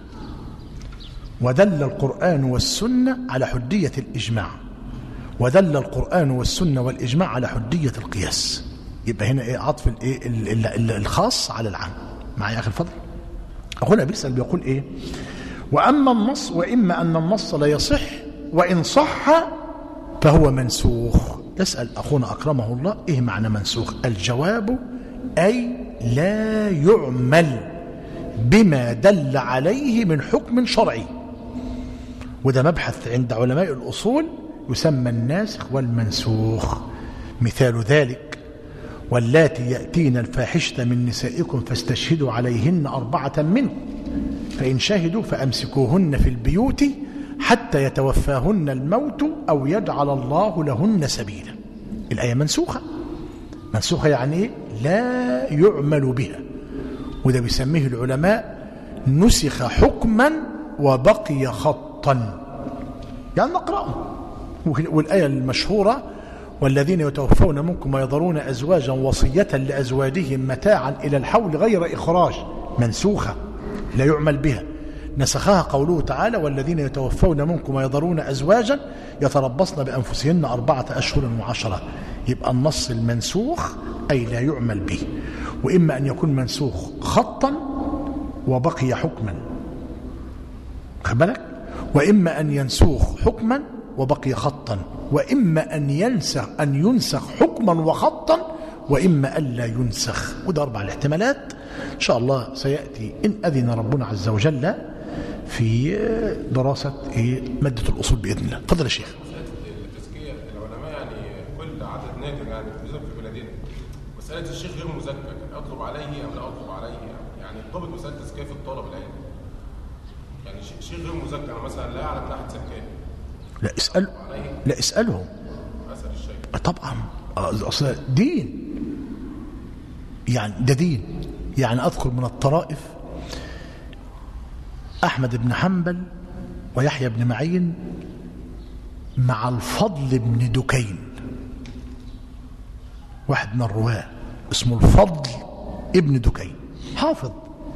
ودل القرآن والسنة على حجية الإجماع، ودل القرآن والسنة والإجماع على حجية القياس. يبقى هنا إيه؟ عطف الإيه؟ الخاص على العام. معي يا أخي الفضل؟ أخونا بيسأل بيقول إيه؟ وأما النص وإما أن النص لا يصح وإن صح فهو منسوخ. يسأل أخونا أكرمه الله إيه معنى منسوخ؟ الجواب أي لا يعمل بما دل عليه من حكم شرعي. وده مبحث عند علماء الأصول يسمى الناسخ والمنسوخ. مثال ذلك واللاتي يأتين الفاحشة من نسائكم فاستشهدوا عليهن 4 منكم فإن شهدوا فأمسكوهن في البيوت حتى يتوفاهن الموت أو يجعل الله لهن سبيلا. الآية منسوخة. منسوخة يعني إيه؟ لا يعمل بها. وده بيسميه العلماء نسخ حكما وبقي خطا، يعني نقرأه. والآية المشهورة والذين يتوفون منكم ويذرون أزواجا وصية لأزواجهم متاعا إلى الحول غير إخراج، منسوخة لا يعمل بها. نسخها قوله تعالى والذين يتوفون منكم ويذرون أزواجا يتربصن بأنفسهن 4 أشهر و10. يبقى النص المنسوخ أي لا يعمل به. وإما أن يكون منسوخ خطا وبقي حكما، خد بالك، وإما أن ينسوخ حكما وبقي خطا، وإما أن ينسخ حكما وخطا، وإما أن لا ينسخ. وده 4 الاحتمالات إن شاء الله سيأتي إن أذن ربنا عز وجل في دراسة مادة الأصول بإذن الله. تفضل يا شيخ. التزكية العلماء يعني كل عدد نادر يعني في بلادنا، مسألة الشيخ غير مزكى أطلب عليه أم لا أطلب عليه، يعني ضابط مسألة التزكية في الطلب الآن، يعني شيخ غير مزكى مثلا لا يعلم ناحية زكاة، لا اسأل، لا اسألهم، أسأل الشيخ طبعا. أصلا دين، يعني ده دين. يعني أذكر من الطرائف أحمد بن حنبل ويحيى بن معين مع الفضل بن دكين، واحد من الرواة اسمه الفضل ابن دكين حافظ،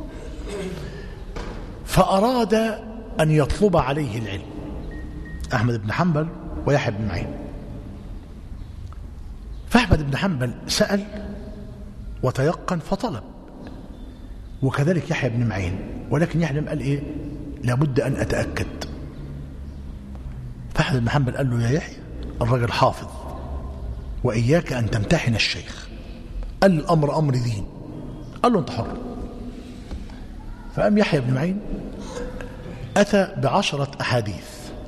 فأراد أن يطلب عليه العلم، أحمد بن حنبل ويحيى بن معين. فأحمد بن حنبل سأل وتيقن فطلب، وكذلك يحيى بن معين، ولكن يحيى قال إيه؟ لابد أن أتأكد. فأحمد بن حنبل قال له يا يحيى الرجل حافظ وإياك أن تمتحن الشيخ. قال الأمر أمر دين. قال له أنت حر. فقام يحيى بن معين أتى ب10 أحاديث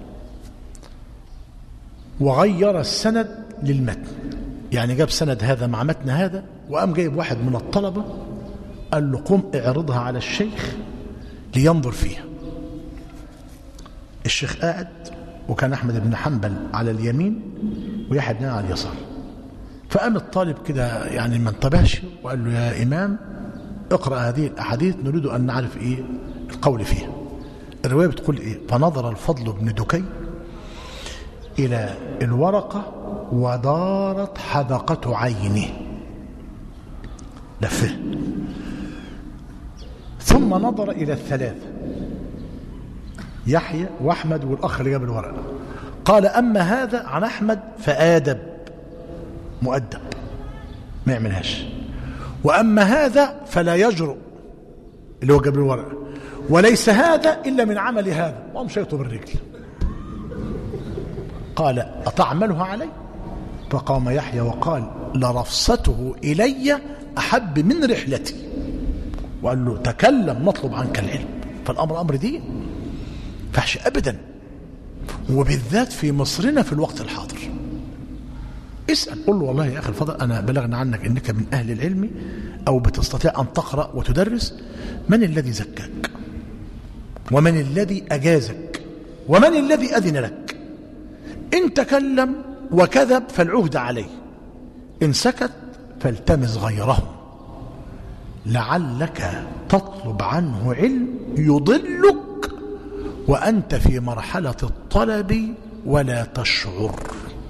وغير السند للمتن، يعني جاب سند هذا مع متن هذا، وقام جايب واحد من الطلبة قال له قم اعرضها على الشيخ لينظر فيها. الشيخ قاعد، وكان أحمد بن حنبل على اليمين ويحيى بن على اليسار. فقام الطالب كده يعني ما انتبهش وقال له يا إمام اقرأ هذه الأحاديث نريد أن نعرف إيه القول فيها. الرواية بتقول إيه؟ فنظر الفضل بن دكي إلى الورقة ودارت حدقة عينه، لفه، ثم نظر إلى الثلاثة يحيى وأحمد والأخ اللي جاب الورقة، قال أما هذا عن أحمد فآدب، مؤدب ما يعملهاش، وأما هذا فلا يجرؤ اللي هو جاب الورقة، وليس هذا إلا من عمل هذا، وهم شيطوا بالرجل. قال أتعملها علي؟ فقام يحيى وقال لرفصته إلي أحب من رحلتي، وقال له تكلم نطلب عنك العلم. فالأمر أمر دين فحش أبدا، وبالذات في مصرنا في الوقت الحاضر. اسأل، قل له والله يا أخي الفضل أنا بلغنا عنك إنك من أهل العلم أو بتستطيع أن تقرأ وتدرس، من الذي زكاك؟ ومن الذي أجازك؟ ومن الذي أذن لك؟ إن تكلم وكذب فالعهد عليه، إن سكت فالتمس غيره، لعلك تطلب عنه علم يضلك وأنت في مرحلة الطلب ولا تشعر.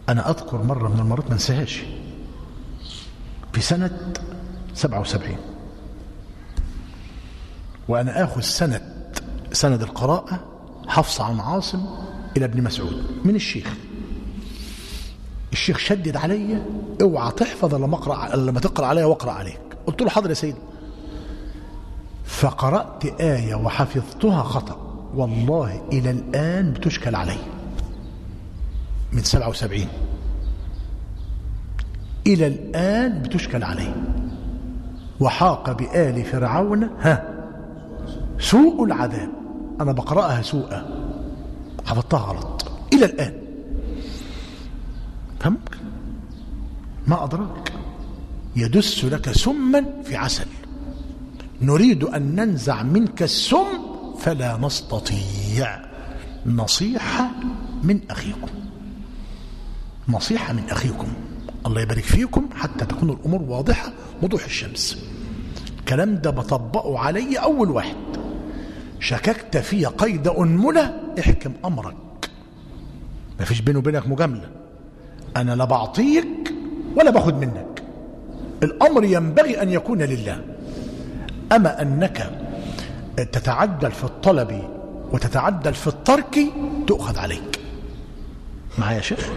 أنا أذكر مرة من المرات ما انساهاش، في سنة 77 وأنا آخذ سند القراءة حفص عن عاصم إلى ابن مسعود من الشيخ شدد علي اوعى تحفظ لما تقرأ عليها واقرأ عليك. قلت له حاضر يا سيدي. فقرأت آية وحفظتها خطأ والله إلى الآن بتشكل علي من 77 إلى الآن بتشكل علي. وحاق بآل فرعون سوء العذاب، أنا بقرأها سوءا حفظتها غلط إلى الآن. فممكن ما أدراك يدس لك سما في عسل، نريد أن ننزع منك السم فلا نستطيع. نصيحة من أخيكم، نصيحة من أخيكم، الله يبارك فيكم حتى تكون الأمور واضحة وضوح الشمس. الكلام ده بطبقه علي أول واحد. شككت في قيد أنملة احكم أمرك، ما فيش بيني وبينك مجاملة، أنا لا بعطيك ولا باخد منك، الأمر ينبغي أن يكون لله. أما أنك تتعدل في الطلب وتتعدل في الترك تؤخذ عليك. معايا يا شيخ؟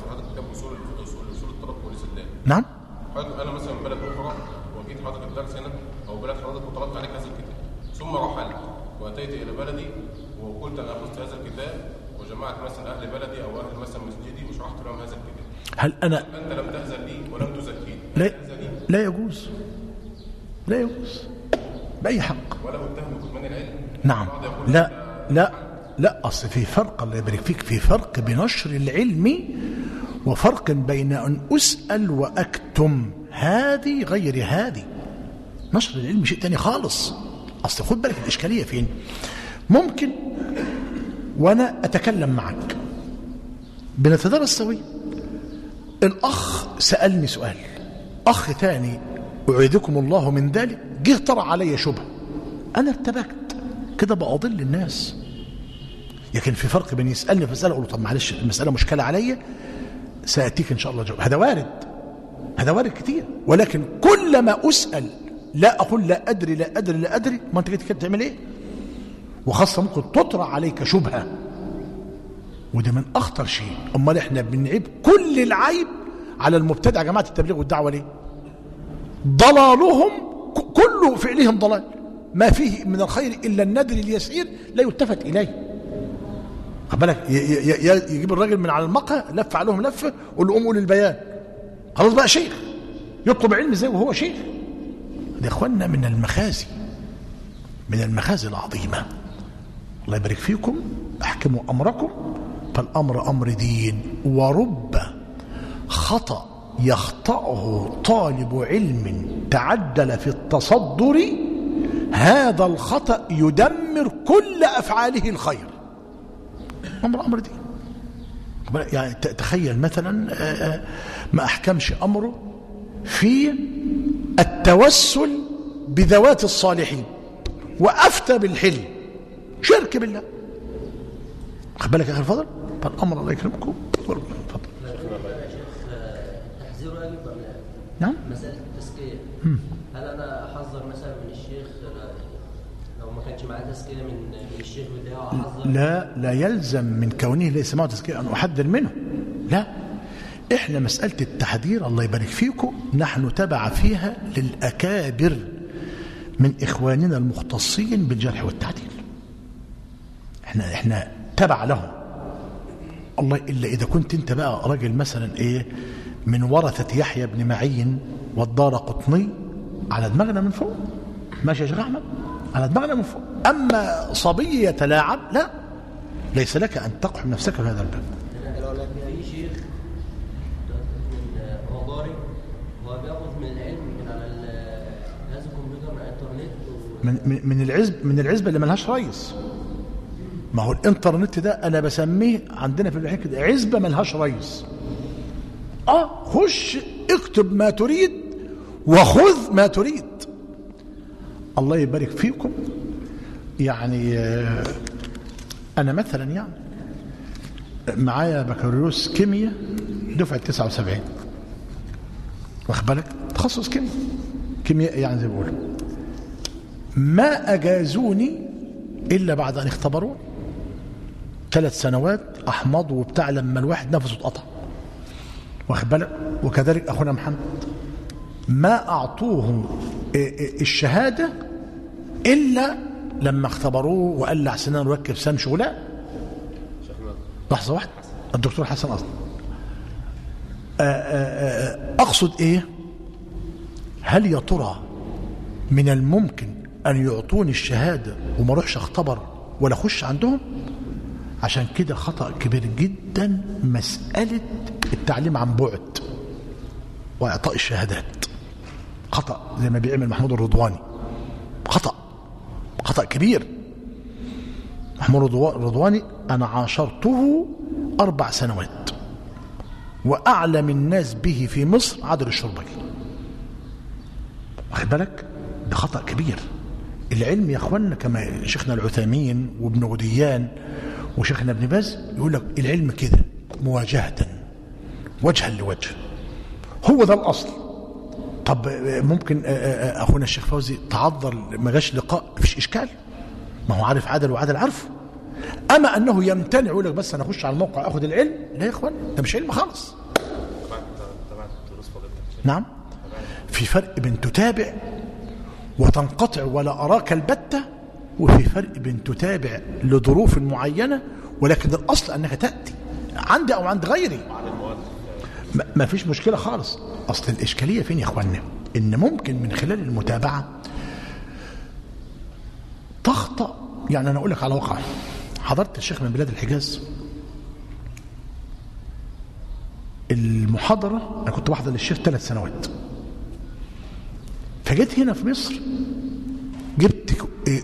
نعم. انا مثلا بلد اخرى وجيت حضرتك الدرس هنا او بلد حضرتك وطلبت عليك هذا الكتاب، ثم رحلت واتيت الى بلدي وقلت انا اخذت هذا الكتاب وجمعت مثلا اهل بلدي او اهل مثلا مسجدي وشرحت لهم هذا الكتاب، هل انا انت لم تأذن لي ولم تزكيني؟ لا يجوز، لا يجوز بأي حق. ولا اتهم كتمان العلم؟ نعم. لا أصل في فرق، الله يبارك فيك، في فرق بنشر العلم وفرق بين أن أسأل وأكتم، هذه غير هذه. نشر العلم شيء تاني خالص. أصل خد بالك الإشكالية فين. ممكن وأنا أتكلم معك بنتدرس سوي، الأخ سألني سؤال، أخ تاني أعيذكم الله من ذلك جه طرع علي شبه، أنا ارتبكت كده بأضل الناس. لكن في فرق بين يسألني في مسألة أقول له طب معلش المسألة مشكلة عليا سأتيك إن شاء الله جواب. هذا وارد كتير. ولكن كلما أسأل لا أقول لا أدري، ما أنت كده تعمل إيه؟ وخاصة ممكن تطرع عليك شبهة، وده من أخطر شيء. أمال إحنا بنعيب كل العيب على المبتدع جماعة التبليغ والدعوة ليه؟ ضلالهم كل فعلهم ضلال، ما فيه من الخير إلا النادر اليسير لا يلتفت إليه. خد بالك يجيب الراجل من على المقهى لف عليهم لفه وقول له قوموا للبيان، خلاص بقى شيخ يطلب علم ازاي وهو شيخ؟ ده اخواننا من المخازي العظيمه. الله يبارك فيكم. احكموا امركم فالامر امر دين. ورب خطأ يخطأه طالب علم تعدل في التصدر، هذا الخطأ يدمر كل افعاله الخير. امر دين. يعني تخيل مثلا ما احكمش امره في التوسل بذوات الصالحين وافتى بالحلم، شرك بالله. خد بالك يا اخي الفضل، فالامر الله يكرمكم. تفضل. تحذير واجب ام لا؟ نعم. مساله التزكيه، هل انا احذر مثلا من الشيخ لو ما كانش معاه تزكيه من الشيخ بتاعه احذر؟ لا يلزم من كونه ليس معه تزكيه ان احذر منه. لا، احنا مساله التحذير الله يبارك فيكم نحن تبع فيها للاكابر من اخواننا المختصين بالجرح والتعديل. احنا تبع لهم. الله الا اذا كنت انت بقى راجل مثلا ايه من ورثه يحيى بن معين والدارقطني، على دماغنا من فوق. ماشي يا شيخ احمد؟ على دماغنا من فوق. اما صبي يتلاعب لا، ليس لك ان تقحم نفسك في هذا الباب. لو لك اي شيخ هو ضارب وبياخذ من العلم من على جهاز الكمبيوتر من الانترنت من العزبه اللي ملهاش رئيس. ما هو الانترنت ده انا بسميه عندنا في البحث كده عزبه ملهاش رئيس. خش اكتب ما تريد وخذ ما تريد. الله يبارك فيكم. يعني انا مثلا يعني معايا بكالوريوس كيمياء دفعة 79، واخد بالك، تخصص كيمياء يعني زي ما بيقولوا. ما أجازوني إلا بعد أن اختبروني 3 سنوات أحمض وبتاع لما الواحد نفسه اتقطع، واخد بالك. وكذلك أخونا محمد ما أعطوه الشهادة إلا لما اختبروه وقال لي سنان نركب سن شغلان. لحظة واحدة، الدكتور حسن أصلا أقصد إيه؟ هل يا ترى من الممكن أن يعطوني الشهادة وما اروحش اختبر ولا اخش عندهم؟ عشان كده خطأ كبير جدا مسألة التعليم عن بعد وإعطاء الشهادات. خطأ زي ما بيعمل محمود الرضواني، خطأ كبير. محمود الرضواني أنا عاشرته 4 سنوات، وأعلم الناس به في مصر عادل الشربجي، واخد بالك. ده خطأ كبير. العلم يا اخوانا كما شيخنا العثيمين وابن غديان وشيخنا ابن باز يقول لك العلم كده مواجهة وجها لوجه، هو ده الأصل. طب ممكن أخونا الشيخ فوزي تعذر ما جاش لقاء، مفيش إشكال، ما هو عارف عدل وعدل عارفه. أما أنه يمتنع يقول لك بس أنا أخش على الموقع أخذ العلم، لا يا إخوان ده مش علم خالص. نعم، في فرق بين تتابع وتنقطع ولا أراك البتة، وفي فرق بين تتابع لظروف معينة ولكن الأصل أنك تأتي عندي أو عند غيري، ما فيش مشكلة خالص. أصل الإشكالية فين يا أخوانا؟ إن ممكن من خلال المتابعة تخطأ. يعني أنا أقول لك على واقع، حضرت الشيخ من بلاد الحجاز المحاضرة، أنا كنت بحضر للشيخ 3 سنوات، فجيت هنا في مصر جبت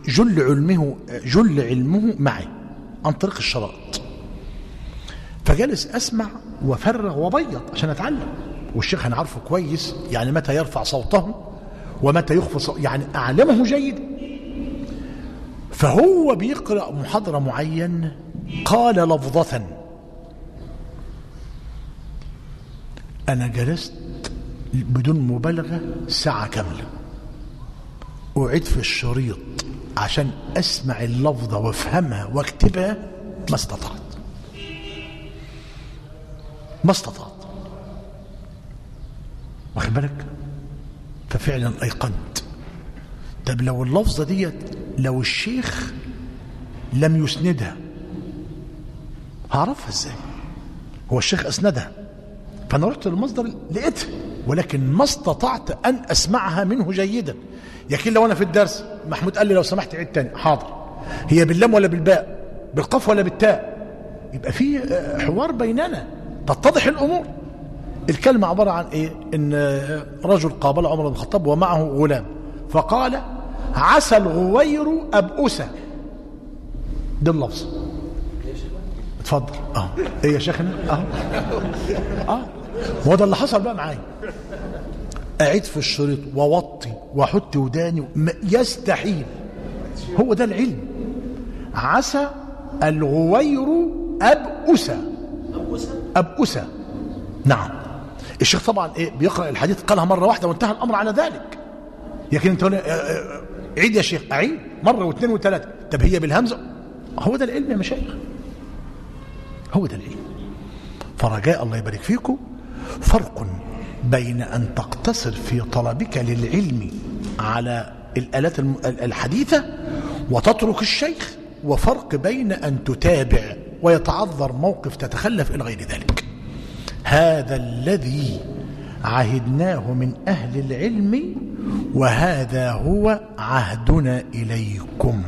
جل علمه معي عن طريق الشرائط، فجالس أسمع وفرغ وبيض عشان أتعلم. والشيخ أنا عارفه كويس، يعني متى يرفع صوته ومتى يخفض صوته، يعني أعلمه جيدا. فهو بيقرأ محاضرة معين قال لفظة، أنا جلست بدون مبالغة ساعة كاملة أعيد في الشريط عشان أسمع اللفظة وافهمها واكتبها، ما استطعت، واخد بالك. ففعلا أيقنت، طب لو اللفظة ديت لو الشيخ لم يسندها هعرفها ازاي؟ هو الشيخ أسندها، فأنا رحت للمصدر لقيتها، ولكن ما استطعت أن أسمعها منه جيدا. لكن لو أنا في الدرس محمود قال لي لو سمحت عيد تاني، حاضر، هي باللام ولا بالباء، بالقاف ولا بالتاء، يبقى في حوار بيننا تتضح الأمور. الكلمة عبارة عن إيه؟ إن رجل قابل عمر بن الخطاب ومعه غلام، فقال عسى الغوير أبؤسة، ده اللفظ. اتفضل. ايه يا شيخنا؟ هو ده اللي حصل بقى معايا. اعيد في الشريط ووطي واحط وداني، يستحيل. هو ده العلم. عسى الغوير أبؤسة. نعم. الشيخ طبعا ايه بيقرأ الحديث قالها مرة واحدة وانتهى الأمر على ذلك. لكن انت عيد يا شيخ، أعيد مرة واثنين وثلاثة، طب هي بالهمزة. هو ده العلم يا مشايخ، هو ده العلم. فرجاء الله يبارك فيكم، فرق بين أن تقتصر في طلبك للعلم على الآلات الحديثة وتترك الشيخ، وفرق بين أن تتابع ويتعذر موقف تتخلف إلى غير ذلك. هذا الذي عهدناه من أهل العلم، وهذا هو عهدنا إليكم.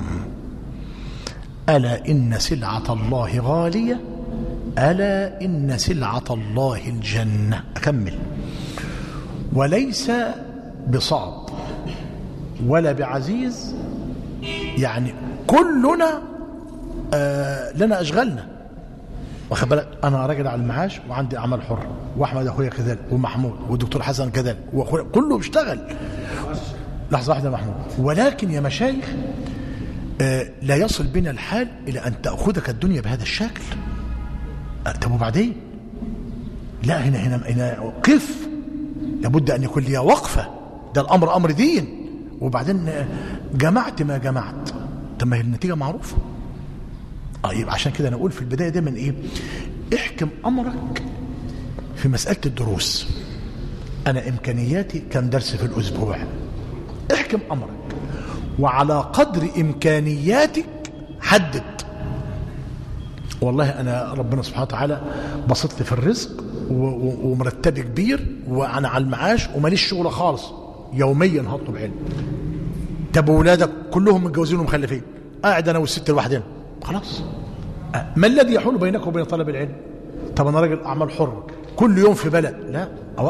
ألا إن سلعة الله غالية، ألا إن سلعة الله الجنة. أكمل. وليس بصعب ولا بعزيز، يعني كلنا لنا أشغالنا، واخد بالك. أنا راجل على المعاش وعندي أعمال حرة، وأحمد أخويا كذلك، ومحمود والدكتور حسن كذلك، وأخويا كله بيشتغل. لحظة واحدة يا محمود. ولكن يا مشايخ لا يصل بنا الحال إلى أن تأخذك الدنيا بهذا الشكل. طب وبعدين لا، هنا قف، لابد أن يكون لي وقفة، ده الأمر أمر دين. وبعدين جمعت ما جمعت، طب ما هي النتيجة معروفة. يبقى عشان كده نقول في البداية دايما إيه؟ احكم أمرك في مسألة الدروس. أنا إمكانياتي كم درس في الأسبوع؟ احكم أمرك، وعلى قدر إمكانياتك حدد. والله أنا ربنا سبحانه وتعالى بسط لي في الرزق ومرتبي كبير وأنا على المعاش وماليش شغل خالص، يوميا هطلب علم. طب وولادك كلهم متجوزين ومخلفين، قاعد أنا والست لوحدنا، خلاص. ما الذي يحول بينك وبين طلب العلم؟ طب أنا راجل أعمال حر كل يوم في بلد، لا،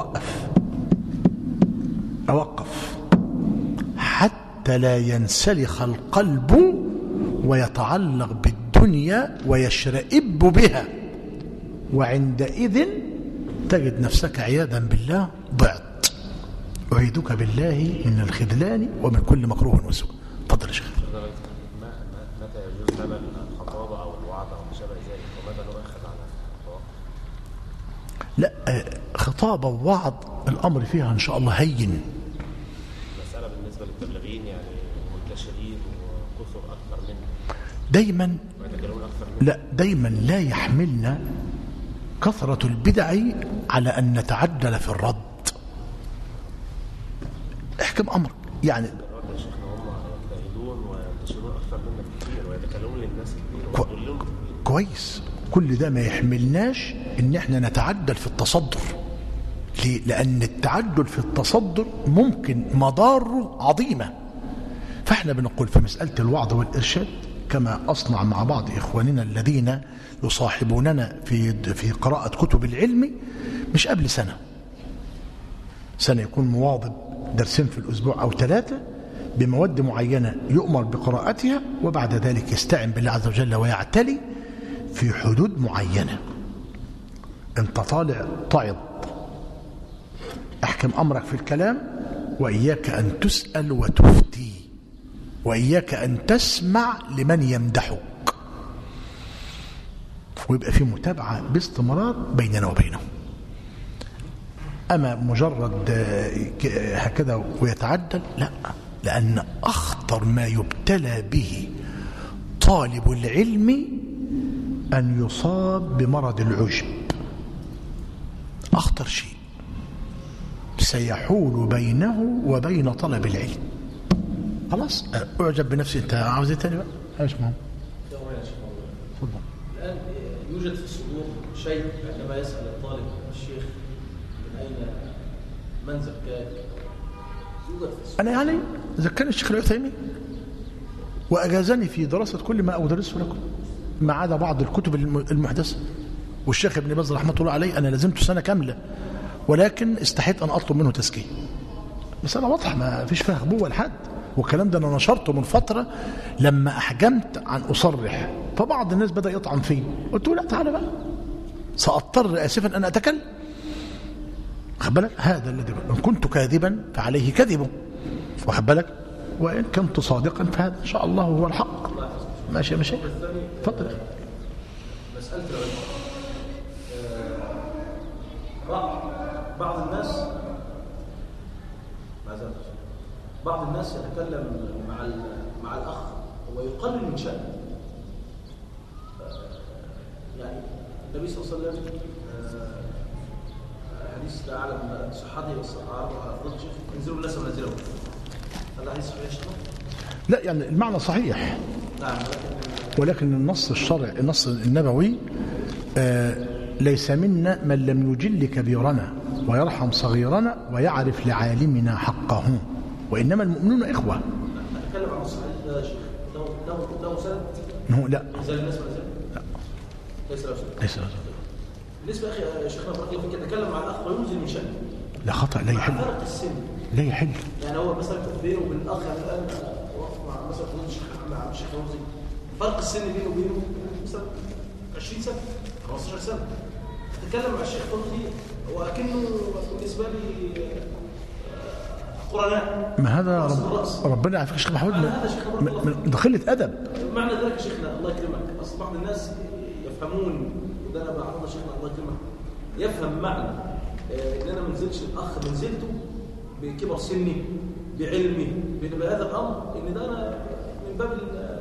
أوقف حتى لا ينسلخ القلب ويتعلق بالدنيا ويشرئب بها، وعندئذ تجد نفسك عياذا بالله ضعت. أعيذك بالله من الخذلان ومن كل مكروه وسوء. تفضل يا شيخ. متى يجوز لنا الخطابة أو الوعظ أو ما شابه ذلك، وماذا نؤخذ على الخطاب؟ لا، خطابة ووعظ الأمر فيها إن شاء الله هين. مسألة بالنسبة للتبلغين يعني منتشرين وكثر أكثر منه دايما، ويتكلمون أكثر منه. لا، دايما لا يحملنا كثرة البدع على أن نتعدل في الرد. احكم أمرك يعني. الرد يا شيخنا هم يجتهدون وينتشرون أكثر منا كثير ويتكلمون للناس كثير ويضلون كثير. كويس، كل ده ما يحملناش ان احنا نتعدل في التصدر. ليه؟ لأن التعدل في التصدر ممكن مضاره عظيمة. فاحنا بنقول في مسألة الوعظ والإرشاد كما أصنع مع بعض إخواننا الذين يصاحبوننا في قراءة كتب العلم، مش قبل سنة يكون مواظب درسين في الأسبوع أو 3 بمواد معينة يؤمر بقراءتها، وبعد ذلك يستعن بالله عز وجل ويعتلي في حدود معينة. انت طالع تعظ، احكم أمرك في الكلام، وإياك أن تسأل وتفتي، وإياك أن تسمع لمن يمدحك، ويبقى في متابعة باستمرار بيننا وبينهم. أما مجرد هكذا ويتعدل، لا، لأن أخطر ما يبتلى به طالب العلم أن يصاب بمرض العجب. أخطر شيء سيحول بينه وبين طلب العلم. خلاص، أعجب بنفسي. أنت عاوز إيه تاني بقى؟ إيش مهم؟ الآن يوجد في الصدور شيء عندما يسأل الطالب الشيخ من أين من زكاك، يوجد في الصدور. أنا يعني ذكرني الشيخ العثيمين وأجازني في دراسة كل ما أدرسه لكم ما عدا بعض الكتب المحدثة. والشيخ ابن باز رحمة الله عليه أنا لازمته سنة كاملة، ولكن استحيت أن أطلب منه تزكية. مسألة واضحة ما فيش فيها غبوة لحد، والكلام ده أنا نشرته من فترة لما أحجمت عن أصرح، فبعض الناس بدأ يطعن فيه. قلت له لا، تعالى بقى، سأضطر آسفا أن أتكلم. واخد بالك؟ هذا الذي إن كنت كاذبا فعليه كذبه، واخد بالك؟ وإن كنت صادقا فهذا إن شاء الله هو الحق. ماشي ماشي، اتفضل يا أخي. مسألة بعض الناس يتكلم مع الأخ ويقلل من شأنه. يعني النبي صلى الله عليه وسلم حديث لا أعلم صحته والصحابة أفضل شيء انزلوا الناس ونزلوا. هذا حديث صحيح شيخ؟ لا، يعني المعنى صحيح، نعم، ولكن النص الشرعي النص النبوي ليس منا من لم يجل كبيرنا ويرحم صغيرنا ويعرف لعالمنا حقه، وإنما المؤمنون إخوة. نتكلم عن الصحيح ده يا شيخ، له سند؟ لا، زي الناس ونزلوا؟ لا، ليس له سند. ليس له سند. بالنسبة يا شيخنا بارك الله فيك، يتكلم مع الأخ وينزل من شأنه. لا، خطأ، لا يحل، فرق السن، لا يحل. يعني هو مثلا بينه وبين الأخ، يعني الآن وقف مع مثلا مع الشيخ رمزي، فرق السن بينه وبينه مثلا 20 سنة 15 سنة. تتكلم مع الشيخ رمزي وأكنه بالنسبة لي قرناء. ما هذا ربنا يعافيك يا شيخ محمود، من قلة أدب. معنى ذلك يا شيخنا الله يكرمك، أصل بعض الناس يفهمون، وده أنا بعرفه شيخنا الله يكرمك، يفهم معنى ان انا ما انزلش الاخ منزلته بكبر سني بعلمي بهذا الامر، ان ده انا من باب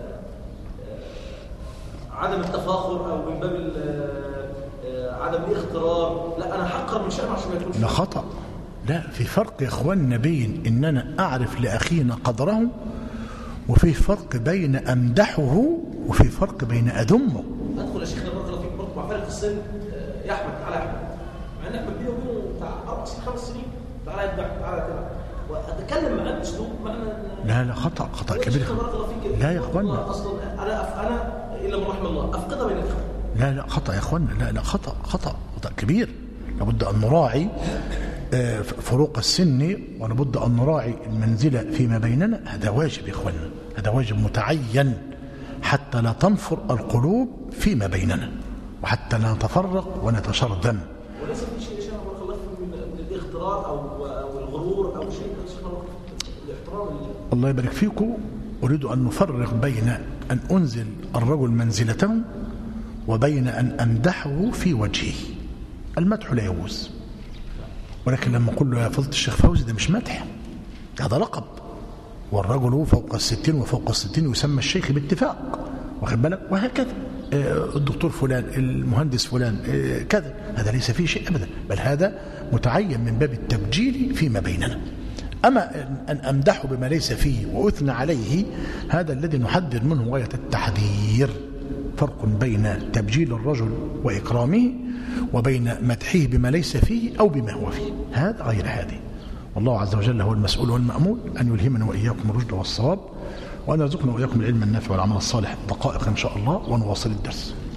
عدم التفاخر او من باب عدم الاغترار، لا انا حقر من شأنه عشان ما يكونش لا خطأ. لا، في فرق يا اخواننا بين ان انا اعرف لاخينا قدره، وفي فرق بين امدحه، وفي فرق بين اذمه. ادخل يا شيخنا بارك الله فيك برضه مع فرق السن يا احمد، تعالى يا احمد، مع ان احمد بينه وبينه بتاع 4 سنين 5 سنين، تعالى يا ابني تعالى كده واتكلم معاه باسلوب معنى. لا خطأ كبير. لا يا اخوانا، اصلا انا الا من رحم الله افقدها بين الاخوه. لا خطأ يا اخوانا، لا خطأ كبير. لابد ان نراعي فروق السن، ولابد ان نراعي المنزله فيما بيننا. هذا واجب يا اخوانا، هذا واجب متعين حتى لا تنفر القلوب فيما بيننا، وحتى لا نتفرق ونتشرذم. وليس في شيء شيخنا بارك الله فيك من الاغترار او الغرور او شيء. الاحترام الله يبارك فيكم. اريد ان نفرق بين ان انزل الرجل منزلته وبين ان امدحه في وجهه. المدح لا يجوز، ولكن لما اقول له يا فضيلة الشيخ فوزي، ده مش مدح، هذا لقب. والرجل فوق 60 وفوق 60 يسمى الشيخ باتفاق، واخد بالك؟ وهكذا الدكتور فلان، المهندس فلان، كذا. هذا ليس فيه شيء ابدا، بل هذا متعين من باب التبجيل فيما بيننا. اما ان امدحه بما ليس فيه واثنى عليه، هذا الذي نحذر منه غاية التحذير. فرق بين تبجيل الرجل واكرامه وبين مدحه بما ليس فيه او بما هو فيه، هذا غير هذه. والله عز وجل هو المسؤول والمأمول أن يلهمنا وإياكم الرشد والصواب، وأن يرزقنا وإياكم العلم النافع والعمل الصالح. دقائق إن شاء الله ونواصل الدرس.